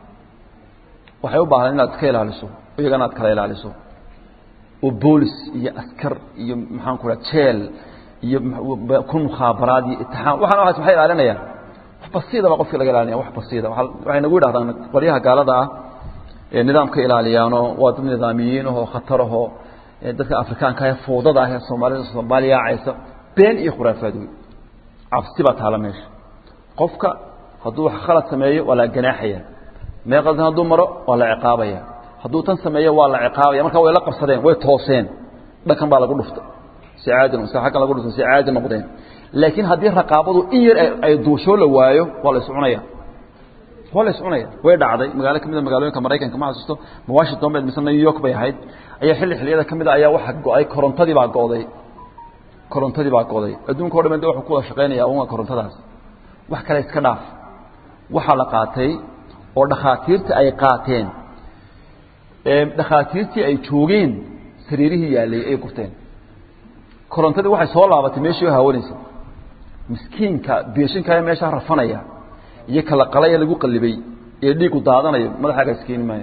waxay u baahdeen inaad ka ilaaliso iyagana aad kala ilaaliso oo boolis iyo askar iyo maxaan ku raad jeel iyo kun mukhaabaraad iyo ittixaan waxaan waxaas maxay ilaalinayaan wax basiida qofka laga ilaalinaya wax basiida waxay nagu yiraahdaan qoriyaha gaalada ah ee nidaamka ilaaliyaano waa dad nidaamiyiin oo khatar ah dadka afrikaanka ah foodada ah Soomaalida Soomaaliya aysa been iyo khuraafaad weey afsi ba taala meesha qofka haduu wax khalad sameeyo wala ganaaxaya meeqadan haduu maro wala ciqaabaya haduu tan sameeyo wala ciqaabaya marka way la qabsadeen way tooseen dhakan baa lagu dhuftay si caadin oo saxakan lagu dhuftay si caadi noqdeen laakiin hadii raqaabadu in yar ay duusho la waayo wala iscunaya wala iscunaya way dhacday magaalo kamid ah magaalooyinka Mareykanka ma xasuusto Washington bay misna New York bay ahayd ayaa xilli xilliyada kamid ah ayaa waxa go'ay korontadii baa go'day korontadii baa go'day adduunka oo dhan waxa ku wada shaqeynaya oo korontadaas wax kale iska dhaaf waxa la qaatay oo dhakhaatiirta ay qaateen ee dhakhaatiirtii ay joogeen sariirihii yaalay ay gurteen korontadii waxay soo laabatay meeshii haawanaysa miskiinka beeshinka meesha rafanaya iyo kala qalay lagu qalibay ee dhiigu daadanayo madaxaaga iskiin maayo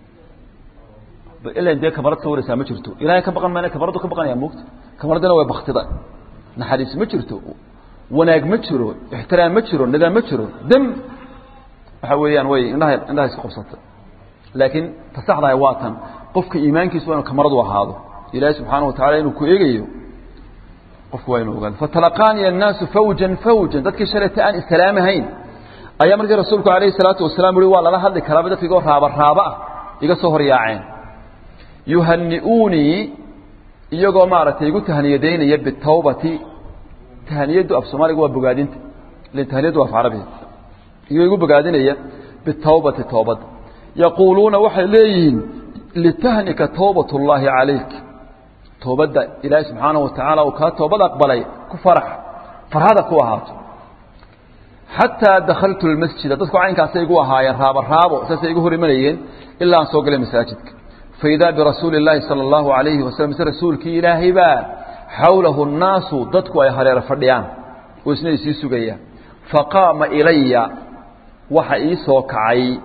ilaa intee kamarad sawiraysa ma jirto ilaahay ka baqan maana kamaradu ka baqanaya muugta kamaradana way baqtida naxariis ma jirto wanaag ma jiro ixtiraam ma jiro nidaam ma jiro dam waxa weeyaan way indhaha indhaha isku qabsata laakiin tasaxda ay waatan qofka iimaankiisu waa kamaradu ahaado ilaahay subhanahu wa ta'ala inuu ku eegayo qofku waa inuu ogaado fatalaqani an-nas fawjan fawjan dadkii sharata aan islaamahayn ayaa markii rasuulku kaleey salaatu wasalaam wali waa la hadli kala dadkii raaba raaba iga soo horyaaceen yuhanniuni iyagoo maartay igu tahniyadeynaya bitawbati tahniyadu af Soomaaliga waa bogaadinta leen tahniyadu waa Carabi iyagoo igu bogaadinaya bitawbati tawbad yaquluna waxay leeyihiin litahnika tawbatullahi alayk tawbada ilaahay subhanahu wa ta'ala oo ka tawbad aqbalay ku farax farhada ku ahaato حتى دخلت المسجد dadku caynkaas ay igu ahaayeen raaba raabo saas ay igu horimanayeen ilaa aan soo galay masaajidka فإذا برسول الله صلى الله عليه وسلم رسولك إلهي با حوله الناس dadku ay hareer fadhiyaan oo isna isii sugaya فقام إلي waxa ii soo kacay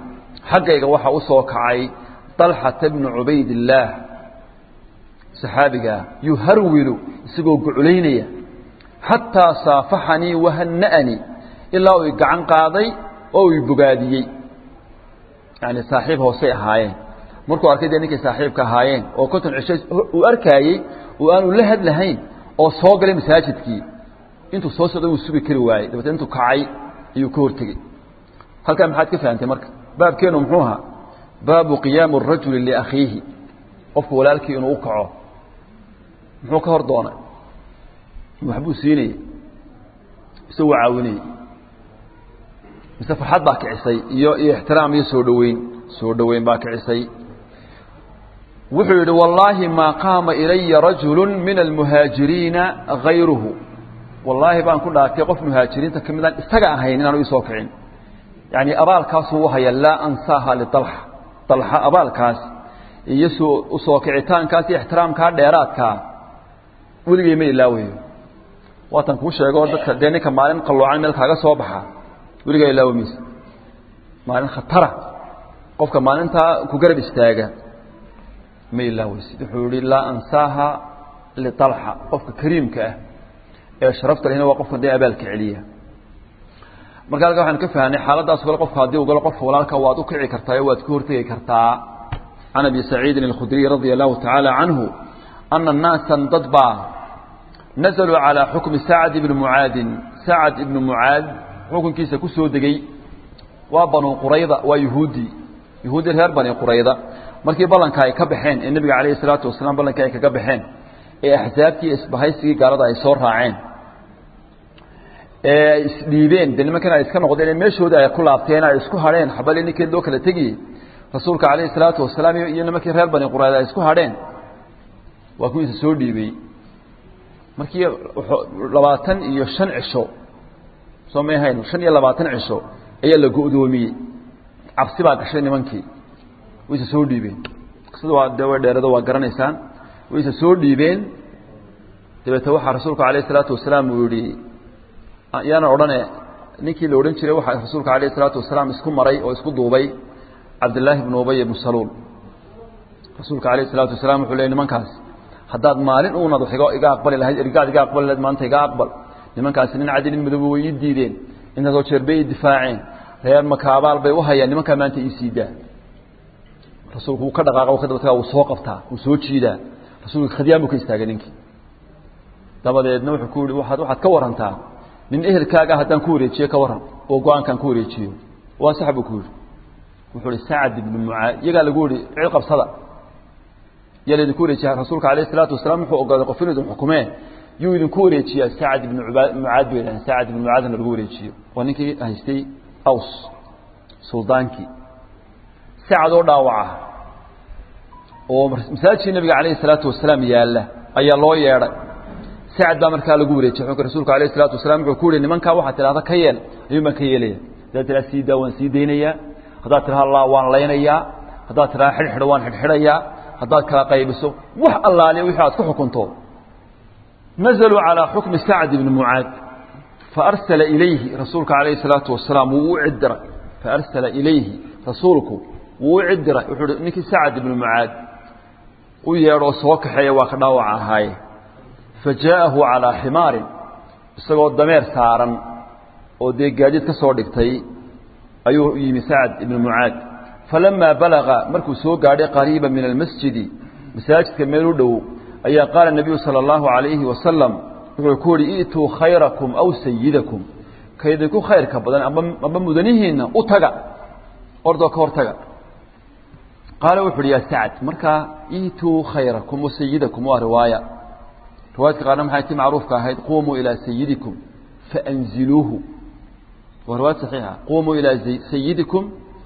xaggayga waxa u soo kacay Talha ibn Ubaydillah saxaabiga yuharwilu isagoo guculeynaya hatta saafahani wa hannani illa uu gacan qaaday oo uu bogaadiyay yani saaxiib hoose ahaayeen markuu arkay ninkii saaxiibka ahaayeen oo konton cisho uu arkayay oo aanu la hadlahayn oo soo galay masaajidkii intuu soo socday uu sugi kari waayay dabta intuu kacay ayuu ka hortagay halka maxaad ka fahamtay marka baabkeenu muxuu ahaa baabu qiyaam ar-rajul li akhihi qofku walaalkii inuu u kaco muxuu ka hor doonay waxbuu siinay isoo caawinay mise farxad baa kicisay iyo ixtiraam iyo soo dhaweyn soo dhaweyn baa kicisay wuxuu yidhi wallaahi ma qaama ilaya rajulun min almuhaajiriina ghayruhu wallaahi baan ku dhaartay qof muhaajiriinta kamid aan isaga ahayn inaanu isoo kicin yani abaalkaas uu haya la ansaha li talha talha abaalkaas iyo soo soo kicitaankaas iyo ixtiraamka dheeraadka weligay ma ilaawayo waatan ku sheego dadka deenka maalin qaloocan meel kaaga soo baxa weligay ilaawamis maalin khatara qofka maalinta ku garab istaaga ma ilaawis wuxuu yiri la ansaha li talha qofka kariimka ah ee sharafta lehna waa qofka day abaalka celiya marka waxaan ka fahanay xaaladaas wala qofka hadii uu galo qof walaalka waad u kici kartaa waad ku hortagi kartaa ana bi sa'id al-khudri radiyallahu ta'ala anhu anna an-nasan dadba نزلوا على حكم سعد بن معاذ سعد بن معاذ حكم كيسا كسو دغي وبنو قريظه ويهودي يهودي هر بني قريظه markii balanka ay ka baxeen in nabiga kaleey salaatu wasalaam balanka ay ka baxeen ee ahzaabtii isbahaysigii gaalada ay soo raaceen ee isdhiibeen dinimankan ay iska noqdeen meeshooda ay ku laabteen ay isku hareen xabal in kii doo kala tagi rasuulka kaleey salaatu wasalaam iyo nimankii reer bani qurayza ay isku hareen waa kuwii soo dhiibay markii labaatan iyo shan cisho soo meehayn shan iyo labaatan cisho ayaa la go'doomiyay cabsi baa gashay nimankii way soo dhiibeen qisadu waa dawa dheerada waa garanaysaan way soo dhiibeen dabata waxa rasuulku kaleey salaatu wasalaam uu yiri ayaana odhanay ninkii la oran jiray waxa rasuulku kaleey salaatu wasalaam isku maray oo isku duubay Abdullah ibn Ubay ibn Salul rasuulku kaleey salaatu wasalaam wuxuu leeyahay nimankaas haddaad maalin uu nado xigo iga aqbal lahayd irgaad iga aqbal lahayd maanta iga aqbal nimankaas nin cadin madow way diideen inta soo jeerbay difaaceen reer makaabaal bay u hayaan nimanka maanta ii siidaa rasuulku ka dhaqaaqo ka daba uu soo qabtaa uu soo jiidaa rasuulku khadiyaan uu ka istaagay ninkii dabadeedna wuxuu ku yiri waxaad waxaad ka warantaa nin ehelkaaga haddaan ku wareejiyo ka waran oo go'aankan ku wareejiyo waa saxabu ku yiri wuxuu yiri Sa'd ibn Mu'aad yaga lagu yiri cil qabsada yalla idin ku wareejiyaa rasuulka kaleey salaatu wasalaam wuxuu ogaaday qof inuu xukumee yuu idin ku wareejiyaa Sa'd ibn Mu'aad beelan Sa'd ibn Mu'aad lagu wareejiyo waa ninkii haystay Aws suldaanki Sa'd oo dhaawaca oo masaajidka nabiga kaleey salaatu wasalaam yaala ayaa loo yeeray Sa'd baa markaa lagu wareejiyay xukunka rasuulka kaleey salaatu wasalaam wuxuu ku yiri nimanka waxa tiraahdo ka yeel ayuu ma ka yeelaya dadka siida waan siideynaya hadaa tiraahdo Allah waan leenayaa hadaa tiraahdo xidhxidh waan xidhxidhayaa hadaa kala qaybiso wax allaale wixii aad ku xukunto nazalu ala hukm Sa'd ibn Mu'aad فارسل اليه رسولك عليه الصلاه والسلام وعدر فارسل اليه رسولك وعدر نكي سعد بن معاذ ويرو soo kaxeeya waa ka dhaawacahay فجاءه على حمار isagoo dameer saaran oo deegaajid ka soo dhigtay ayuu yimi Sa'd ibn Mu'aad فلما بلغ markuu soo gaadhay qariiban min almasjid masaajidka meel u dhow ayaa qaal nabi sallallahu alayhi wa sallam wuxuu ku yiri itu khayrakum aw sayyidakum kaydiku khayrka badan ama mudanihiina u taga ordo ka hortaga qaal wuxuu ya Sa'd marka itu khayrakum wa sayyidakum wa riwaya riwaayad qaana maxay tii macruufka ahayd qumu ila sayyidikum fa anziluhu wa riwaayad sahiha qumu ila sayyidikum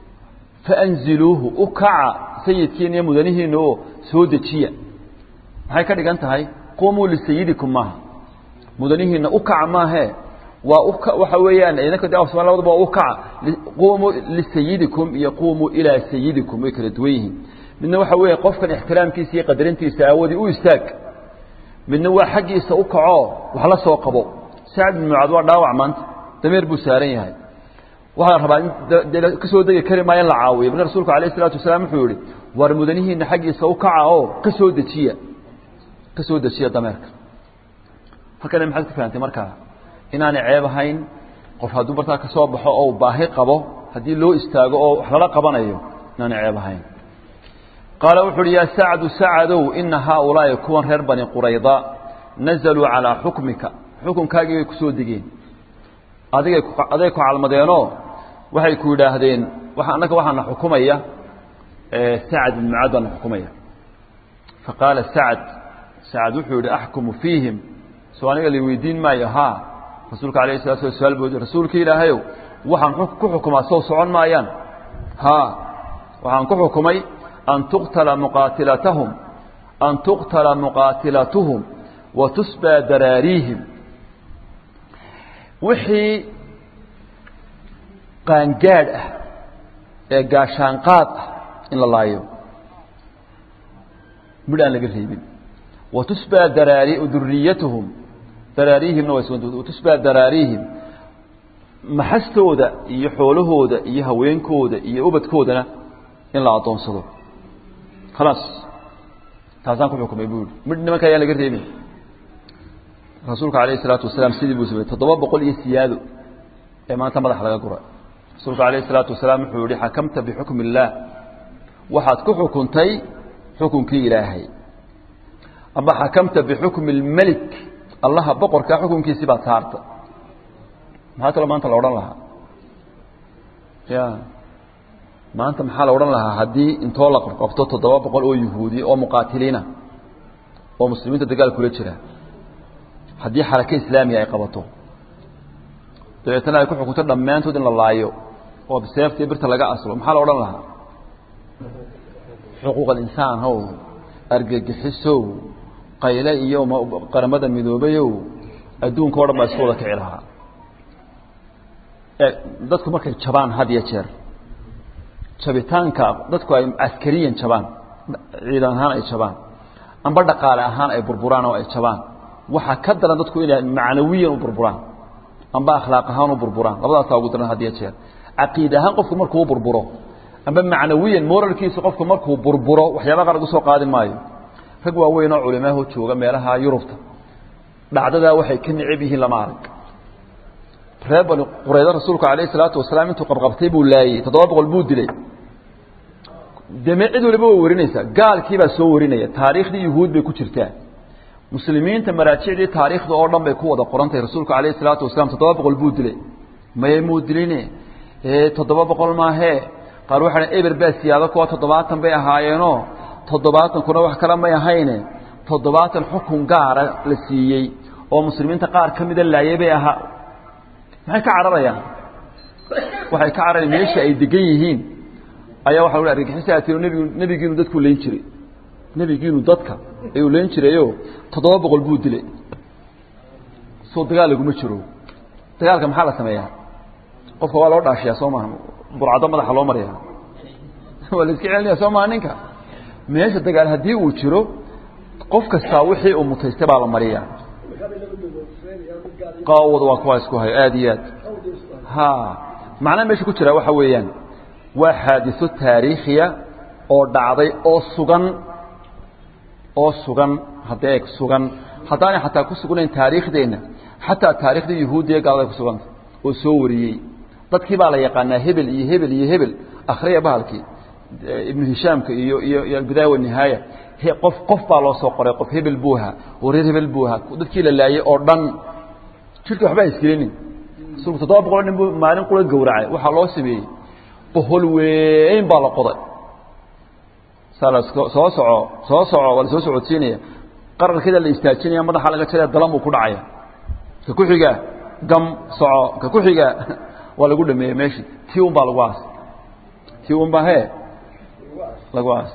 فأنزلوه أكع سيدكين يا مدنيهين أو سودتشيا هاي كده جنت هاي قوموا لسيدكم ما مدنيهين أكع ما هي وأكع وحويان إذا كده أو سبحان الله أكع قوموا لسيدكم يقوموا إلى سيدكم ويكردويه من هو حوي قف كان احترام كيسي قدرين تساودي ويستاك من هو حقي سأكعه وحلا سوقبه سعد بن معاذ داوع مانت تمر بسارين هاي waxa rabaa in ka soo degi kari maayeen la caawiyo ibn rasuulku kaleey salaatu wasalaam wuxuu yiri war mudanihiina xaqiisa u kaca oo ka soo dejiya ka soo dejiya dameerka halkan maxaad ku fahamtay markaa inaan ceeb ahayn qof hadduu bartaa ka soo baxo oo baahi qabo hadii loo istaago oo wax la qabanayo inaan ceeb ahayn قال وحر يا سعد سعدوا إن هؤلاء يكون غير بني قريظة نزلوا على حكمك حكم كاجي كسودجين أذيك أذيك على المدينة وحي كودا هذين وحناك وحنا حكومية سعد بن معاذ حكومية فقال سعد سعد وحر أحكم فيهم سواء اللي يدين ما يها رسولك عليه الصلاة والسلام رسولك إلى هيو وحن حكم صوص عن ما ين ها وحن حكمي أن تقتل مقاتلتهم أن تقتل مقاتلتهم وتسبى دراريهم وحي قانجاد قاشانقات إلا الله يوم بدأنا لقرهيبين وتسبى دراري ذريتهم دراريهم وتسبى دراريهم محستودا يحولهودا يهوينكودا يأوبتكودا إلا أعطون صدق خلاص تازان ku xukumay buu mid nimanka ayaa laga reebay rasuulka kaleey salaatu wasalaam sidii buu sameeyay toddoba boqol iyo siyaado ee maanta madax laga guray rasuulka kaleey salaatu wasalaam wuxuu yiri xakamta bi hukmi illah waxaad ku xukuntay xukunkii ilaahay aba xakamta bi hukmi al malik allah boqorka xukunkiisa baa saarta maxaa talo maanta la oran lahaa ya maanta maxaa la oran lahaa hadii intoo la qabto toddoba boqol oo yahuudi oo muqaatiliina oo muslimiinta dagaal kula jira hadii xaraka islaamiga ay qabato deetana ay ku xukunto dhamaantood in la laayo oo biseeftii birta laga aslo maxaa la oran lahaa xuquuqul insaan how argagixiso qayla iyo qaramada midoobayo adduunka oo dhan baa isku wada kici lahaa ee dadku markay jabaan had iyo jeer jabitaanka dadku ay askariyan jabaan ciidan ahaan ay jabaan amba dhaqaale ahaan ay burburaan oo ay jabaan waxa ka daran dadku inay macnawiyan u burburaan amba akhlaaq ahaan u burburaan labadaas ugu daran hadiya jeer aqeed ahaan qofku markuu burburo amba macnawiyan moralkiisa qofku markuu burburo waxyaabo qaar ugu soo qaadin maayo rag waaweyn oo culimada jooga meelaha Yurubta dhacdada waxay ka nicib yihiin lama arag reebal qurayda rasuulka kaleey salaatu wasalaam intuu qabqabtay buu laayay toddoba boqol buu dilay damiicdu laba warinaysa gaalkii baa soo warinaya taariikhdii yahuud bay ku jirtaa muslimiinta maraajiicdii taariikhda oo dhan bay ku wada qorantay rasuulka kaleey salaatu wasalaam toddoba boqol buu dilay may muu diline ee toddoba boqol ma he qaar waxaan eber baa siyaado kuwa toddobaatan bay ahaayeeno toddobaatan kuna wax kala ma ahayne toddobaatan xukun gaar ah la siiyay oo muslimiinta qaar kamid ah laayay bay ahaa maxay ka cararayaan waxay ka cararayaan meesha ay degan yihiin ayaa waxa uu argagixisay nabigu nabigiinu dadku leen jiray nabigiinu dadka ayuu leen jirayo toddoba boqol buu dilay soo dagaal lagu ma jiro dagaalka maxaa la sameeyaa qofka waa loo dhaashiyaa Soomaa burcada madaxa loo mariyaa wala iska celinaya Soomaa ninka meesha dagaal hadii uu jiro qof kasta wixii uu mutaystay baa la mariyaa qaawad waa kuwa isku hay aadiyad ha macna meesha ku jira waxa weeyaan waa xaadiso taariikhiya oo dhacday oo sugan oo sugan hadee sugan hadaan xataa ku sugnayn taariikhdeena xataa taariikhda yahuudiga gaalada ku sugan oo soo wariyay dadkii baa la yaqaanaa hebel iyo hebel iyo hebel akhriya bahalkii ibn hishaamka iyo iyo bidaaya wa nihaaya qof qof baa loo soo qoray qof hebel buuha wareer hebel buuha dadkii la laayay oo dhan jirka waxba iskilinin soo toddoba boqol nin maalin qura gowracay waxa loo sameeyay bohol weyn baa la qoday salaas soo soco soo soco wala soo socodsiinaya qararkida la istaajinaya madaxa laga jiray dalam uu ku dhacay ka ku xiga gam soco ka ku xiga waa lagu dhameeyay meeshii tii un baa lagu aas tii un baa he lagu aas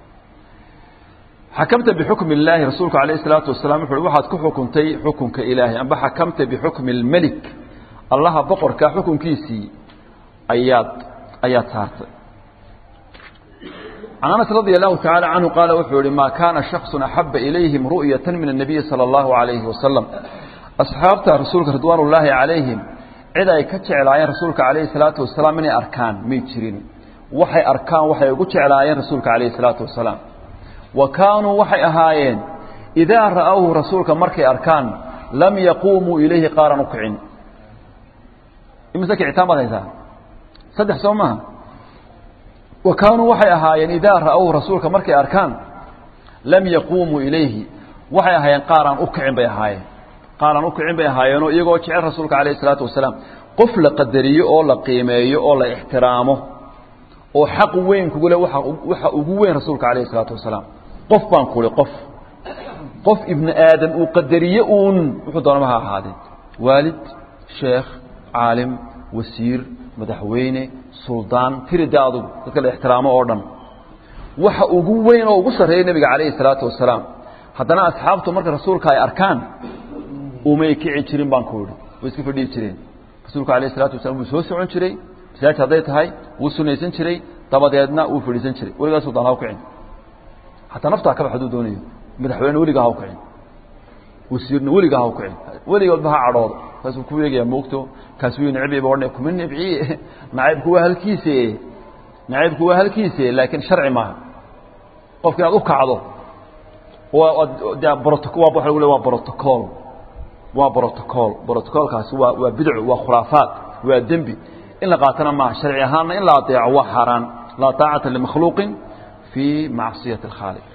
حكمت بحكم الله رسولك عليه الصلاة والسلام وحد كحكمتي حكمك إلهي أم حكمت بحكم الملك الله بقر كحكم كيسي آيات آيات هات عن أنس رضي الله تعالى عنه قال وحول ما كان شخص أحب إليهم رؤية من النبي صلى الله عليه وسلم أصحابته رسولك رضوان الله عليهم cid ay ka jeclaayeen rasuulka calayhi salaatu wasalaam inay arkaan may jirin waxay arkaan waxay ugu jeclaayeen rasuulka calayhi salaatu wasalaam wa kaanuu waxay ahaayeen idaa ra'awhu rasuulka markay arkaan lam yaquumuu ilayhi qaaran u kicin imise kicitaan baad haysaa saddex soo maaha wa kaanuu waxay ahaayeen idaa ra'awhu rasuulka markay arkaan lam yaquumuu ilayhi waxay ahaayeen qaaraan u kicin bay ahaayeen qaaraan u kicin bay ahaayeenoo iyagoo jecel rasuulka calayhi salaatu wasalaam qof la qadariyo oo la qiimeeyo oo la ixtiraamo oo xaq weyn kugu leh waxa waxa ugu weyn rasuulka calayhi salaatu wasalaam qof baan kule qof qof ibn aadam uu qadariyo uun wuxuu doonama ha ahaadee waalid sheekh caalim wasiir madaxweyne suldaan tirida adugu dadka la ixtiraamo oo dhan waxa ugu weyn oo ugu sarreeyay nabiga calayhi salaatu wasalaam haddana asxaabtu marka rasuulka ay arkaan umay kici jirin baan ku yidhi way iska fadhiyi jireen rasuulka calayhi salaatu wasalaam wuu soo socon jiray masaajid hadday tahay wuu sunaysan jiray dabadeedna wuu fadhiisan jiray weligaasuu daan ha u kicin hataa naftaa kaba hadduu doonayo madaxweyne weligaa ha u kicin wasiirna weligaa ha u kicin weligoodba ha cadhoodo kaasuu ku eegayaa moogto kaasuu necbiba odhanaya kuma nebciye nacaybku waa halkiise nacaybku waa halkiise laakiin sharci maaha qofka inaad u kacdo waa waa protocol waa protocol protocolkaasi waa waa bidcu waa khuraafaat waa dembi in la qaatana maaha sharci ahaanna in la adeeco waa xaaraan laa taacata limakhluuqin fii macsiyati alkhaaliq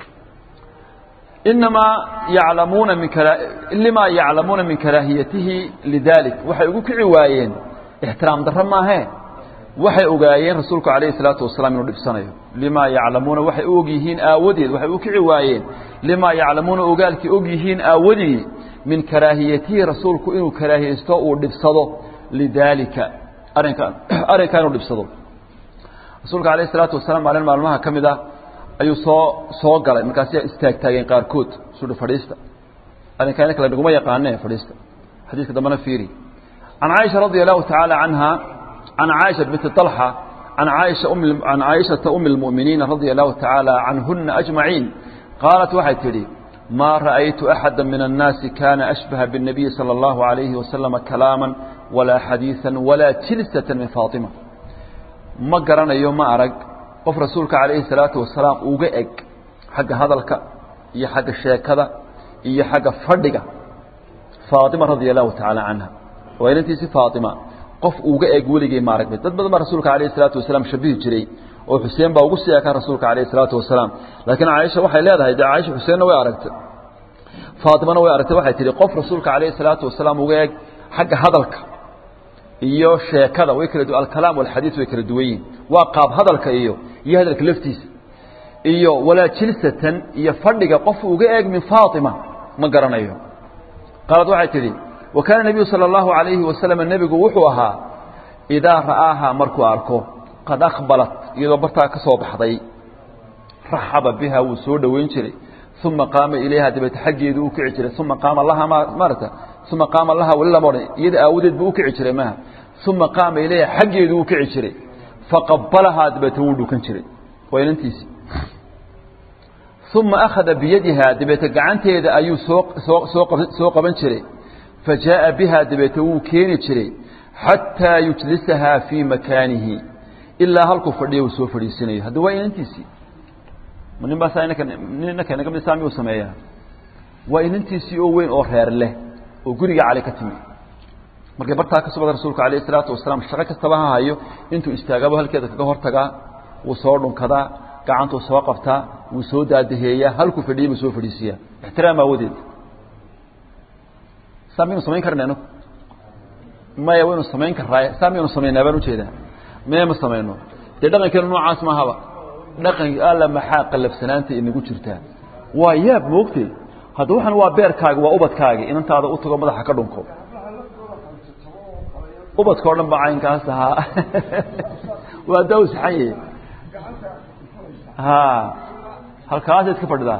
inamaa yaclamuuna min limaa yaclamuuna min karaahiyatihi lidalik waxay ugu kici waayeen ixtiraam darro maahee waxay ogaayeen rasuulku calayhi salaatu wasalaam inuu dhibsanayo limaa yaclamuuna waxay u og yihiin aawadeed waxay u kici waayeen limaa yaclamuuna ogaalkii og yihiin aawadii min karaahiyatihi rasuulku inuu karaahiyeysto uu dhibsado lidaalika arrinkan arrinkaa inuu dhibsado rasuulka calayhi salaatu wasalaam maalin maalmaha ka mid ah ayuu soo soo galay markaasi istaagtaageen qaarkood sudha fadhiista arrinkaa kale naguma yaqaanee fadhiista xadiiska dambena fiiri can caaisha radia allahu tacaala canha can caaisha binti طalxa can caaisha um can caaishata umi اlmu'miniina radia allahu tacaala canhuna ajmaciin qaalat waxay tidhi ما رأيت أحدا من الناس كان أشبه بالنبي صلى الله عليه وسلم كلاما ولا حديثا ولا جلسة من فاطمة ما قرنا يوم ما أرق قف رسولك عليه الصلاة والسلام وقعك حق هذا الك إيا حق الشيء كذا إيا حق فردقة فاطمة رضي الله تعالى عنها وإن أنت فاطمة قف وقعك ولقي ما أرق تدبض ما رسولك عليه الصلاة والسلام شبيه جري وحسين baa ugu siyaa ka rasuulka calayhi salaatu wasalaam laakiin Aisha waxay leedahay da Aisha Huseen way aragtay Faatimana way aragtay waxay tiri qof rasuulka calayhi salaatu wasalaam uga eeg xagga hadalka iyo sheekada way kala duwan al-kalaam wal hadith way kala duwan waa qaab hadalka iyo iyo hadalka laftiisa iyo wala jilsatan iyo fadhiga qof uga eeg min Faatima ma garanayo qalad waxay tiri wa kana nabiy sallallahu alayhi wasallam nabigu wuxuu ahaa idaa raaha markuu arko قد أقبلت إذا برتها كسوب حضي رحب بها وسود وينشري ثم قام إليها دبت حجي ذو كعشرة ثم قام لها مرة ثم قام لها ولا مرة يد أودت بو كعشرة ما ثم قام إليها حجي ذو كعشرة فقبلها دبت ولد كنشري وينتيس ثم أخذ بيدها دبت قعنتي إذا أيو سوق سوق سوق سوق بنشري فجاء بها دبت وكينشري حتى يجلسها في مكانه ilaa halku fadhiyo uu soo fadhiisanayo hadda waa inantiisi manin baa saayna kan ninna kan naga misaami uu sameeyaa waa inantiisi oo weyn oo reer leh oo guriga cali ka timi markay bartaa ka soo rasuulka calayhi salaatu wasalaam shaqo kasta ha hayo intuu istaagaba halkeeda kaga hortagaa uu soo dhunkadaa gacanta soo qabtaa uu soo daadaheeyaa halku fadhiyo uu soo fadhiisiyaa ixtiraam awadeed saamiinu sameyn karnaa ma yaa waynu sameyn karaa saamiinu sameynaa baan u jeedaa ما مسمينه تدقن كانوا نوع عاصمة هوا دقن قال محاق اللبسنانتي إني قلت شرتها وياب موقتي هذا وحن هو بير كاج وأبد كاج إن أنت هذا أطلق ماذا حكرنكم أبد كارن بعين كاسها ودوس حي ها هالكاسة كفر ذا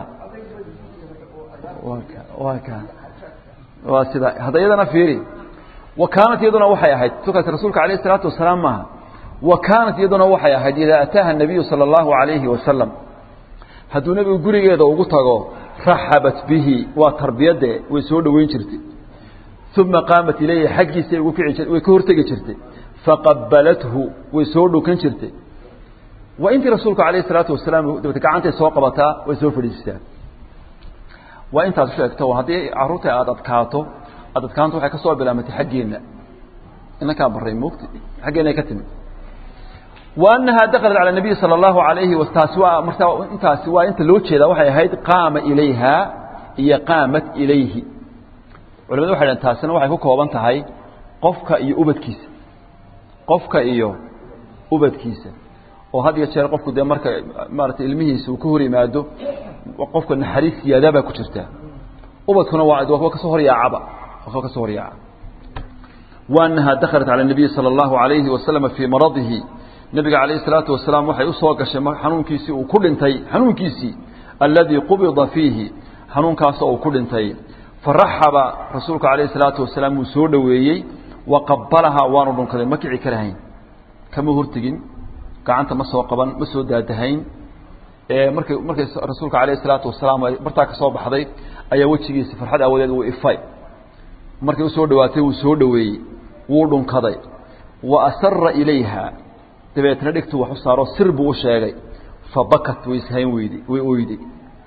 وكا وكا واسدا هذا يدنا فيري وكانت يدنا وحي أحد تكت رسولك عليه الصلاة والسلام معها وكانت يدنا وحي أحد إذا أتاها النبي صلى الله عليه وسلم هدو نبي قرية يدو وقتغو رحبت به وتربيته ويسود وينشرتي uma qaamat ilayhi xaggiisay ugu kici way ka hortegi jirtay faqabbalathu way soo dhukan jirtay wa intii rasuulku calayhi salaatu wasalaam dabta gacantay soo qabataa way soo fadhiistaa waa intaas sheegto haddii carruurta aad adkaato aad adkaanto waxay ka soo bilaamatay xaggeena inankaa barray moogti xaggeena ay ka timi wa annahaa dakhalat cala nabiy sala allahu calayhi wastaasi waa markaa intaasi waa inta loo jeedaa waxay ahayd qaama ilayha iyo qaamat ilayhi culimadu waxay dhahan taasina waxay ku kooban tahay qofka iyo ubadkiisa qofka iyo ubadkiisa oo had iyo jeer qofku dee marka maaragtay ilmihiisa uu ka hor yimaado qofka naxariis siyaada baa ku jirta ubadkuna waa waa ka soo horyaacaba waa ka soo horyaaca wa annaha dakhalat ala nabiy sallallahu alayhi wa sallam fi maradihi nabiga alayhi salatu wasalaam waxay u soo gashay xanuunkiisii uu ku dhintay xanuunkiisii alladhi qubida fihi xanuunkaas oo ku dhintay farahaba rasuulka alayhi salatu wasalaam uu soo dhaweeyay wa qabbalaha waanu dhunkaday ma kici karahayn kama hortigin gacanta ma soo qaban ma soo daadahayn ee markay markay rasuulka alayhi salatu wasalaam bartaa ka soo baxday ayaa wajigiisa farxad awadeed uu ifay markay uu soo dhawaatay uu soo dhaweeyay wuu dhunkaday wa asarra ilayha dabeetna dhigtu wax u saaro sir buu u sheegay fabakat way ishayn weydi way oydi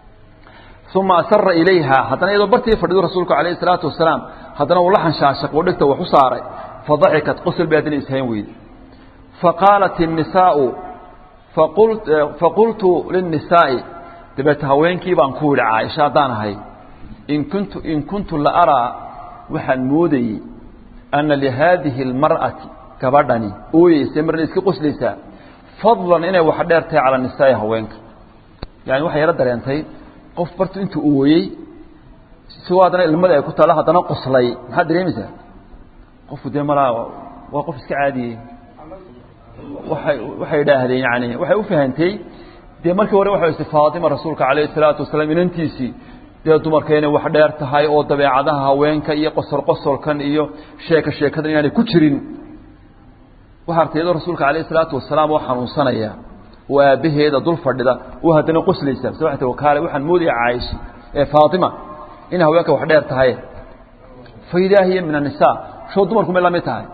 ثم أسر إليها حتى إذا برتي فرد رسولك عليه الصلاة والسلام حتى لو لحن شاشق ودكت وحصاري فضحكت قسل بيد الإسهين ويد فقالت النساء فقلت فقلت للنساء تبت هوين كيف أنقول عائشة دانهاي إن كنت إن كنت لأرى وحن مودي أن لهذه المرأة كبردني أوي سمر لسك قسلسا فضلا إنه وحدرتها على النساء هوينك يعني وحي يرد رينتين qof bartu intuu ooyay siwaadana ilmada ay ku taala hadana qoslay maxaa dareemaysaa qof deemala waa qof iska caadi waxay waxay yiraahdeen yani waxay u fahantay de markii hore waxay istii Faadima rasuulka kaleey salaatu wasalaam inantiisi de dumarkeena wax dheer tahay oo dabeecadaha haweenka iyo qosol qosolkan iyo sheeka sheekada inay ku jirin waxa artayda rasuulka kaleey salaatu wasalaam oo xanuunsanaya وابهيدا دول فديدا وهدنا قسليسا سوحته وكاله waxaan moodiyaa Aisha ee Fatima in haweenka wax dheer tahay فإذا هي من النساء شو dumarku meel la tahay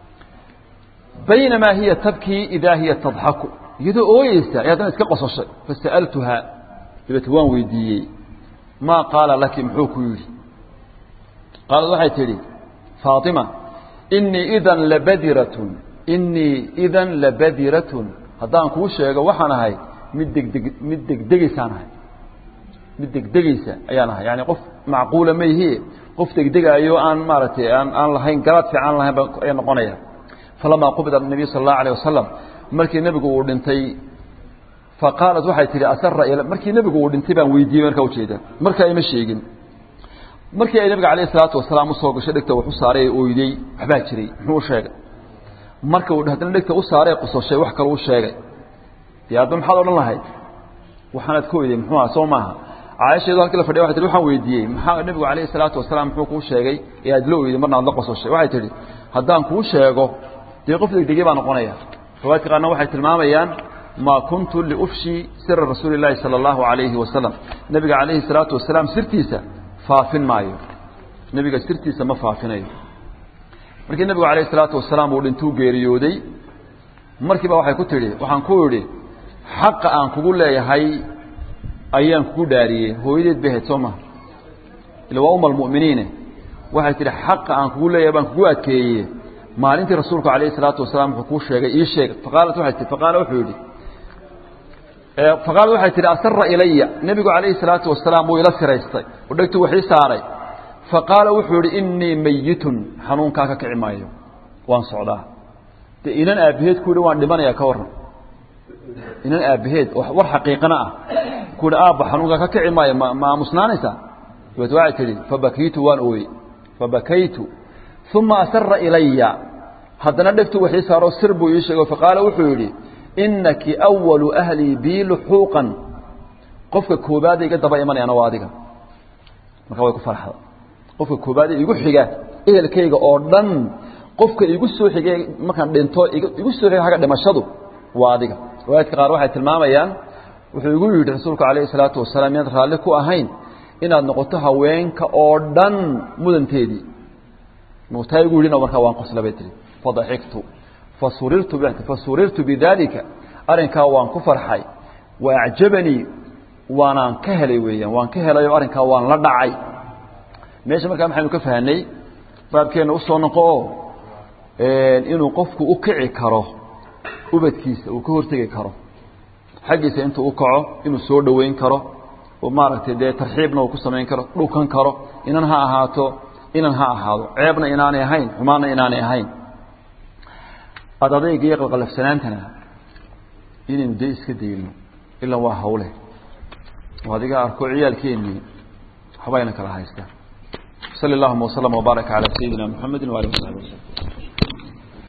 بينما هي تبكي إذا هي تضحك يدو ooyeysa ayadana iska qososhay fasaltuha ibatuwan weydiiyay ma qala laki muxuu ku yiri qala waxay tiri Fatima inni idan labadiratun inni idan labadiratun haddaan kuu sheego waxaan ahay mid degdeg mid degdegaysan ahay mid degdegaysa ayaan ahay yani qof macquula ma yihi qof degdegayo aan maaragtay aan aan lahayn garaad fiican lahayn ay noqonaya falama qubida nabi sallallahu alayhi wasallam markii nabigu uu dhintay faqaalat waxay tiri asarra ila markii nabigu uu dhintay baan weydiiyay markaa u jeeda markaa ima sheegin markii ay nabiga alayhi salaatu wasalaam u soo gashay dhigta wuxuu saaray ooyday waxba jiray muxuu sheegay marka uu hadana dhigta u saaray qososhay wax kale uu sheegay diyaadun maxaa odhan lahayd waxaanad ku weydiin muxuu soo maaha Aisha halkii la fadhiyo waxay tiri waxaan weydiiyay maxaa nabigu alayhi salaatu wasalaam muxuu ku sheegay ee aad loo weydiin marna aad la qososhay waxay tiri haddaan ku sheego dee qof degdegay baan noqonaya riwaayadka qaarna waxay tilmaamayaan ma kuntu li ufshi sir rasuulillaah sallallahu alayhi wasallam nabiga alayhi salaatu wasalaam sirtiisa faafin maayo nabiga sirtiisa ma faafinayo markii nabigu alayhi salaatu wasalaam uu dhintuu geeriyooday markiiba waxay ku tiri waxaan ku yiri xaq aan kugu leeyahay ayaan kugu dhaariyay hooyadeed baheed Soomaa ila waa ummul mu'miniin waxay tiri xaq aan kugu leeyahay baan kugu adkeeyay maalintii rasuulku alayhi salaatu wasalaam wuxuu ku sheegay ii sheeg faqaalat waxay tiri faqaala wuxuu yiri ee faqaala waxay tiri asarra ilayya nabigu alayhi salaatu wasalaam uu ila siraystay oo dhagtu wixii saaray فقال وحور إني ميت حنون كاكا كعمايو وان صعدا إنان أبهيد كوري وان دمانا يا كورن إنان أبهيد ور حقيقنا كوري آب حنون كاكا كعمايو ما, ما مصنانسا يتوعي تلي فبكيت وان أوي فبكيت ثم أسر إلي حتى ندفت وحي صاروا سربوا يشغوا فقال وحوري إنك أول أهلي بي لحوقا قفك كوبادي قد دبا إيماني أنا واديك مكاوي كفر حضا qofka koobaad igu xiga ehelkayga oo dhan qofka igu soo xigay markaan dhinto igu soo xigay xaga dhimashadu waa adiga waadka qaar waxay tilmaamayaan wuxuu igu yiri rasuulku kaleey salaatu wasalaam in raali ku ahayn inaad noqoto haweenka oo dhan mudanteedii موتاي يقولين أو مركوا وانقص لبيتري فضحكت فسررت بعت فسررت بذلك أرنكا وان كفر حي وأعجبني وانا كهلي ويا وان كهلي أرنكا وان لدعي ماشي مركا محن كفهني بابكين أصلا نقو إنه قفك أكعي كره وبدكيس وكهرتي كره حقيسة أنت أكعه إنه سود وين كره ومارك ده ترحيبنا وكسمين كره لو كان كره إنها هاتو إنها هاتو عيبنا إناني هين حمانا إناني هين أضاذيك يقلق لفسنانتنا إن نديس كدينه إلا هو حوله وهذه أركو عيال كيني حباينك الله يستر صلى الله وسلم وبارك على سيدنا محمد وعلى آله وصحبه وسلم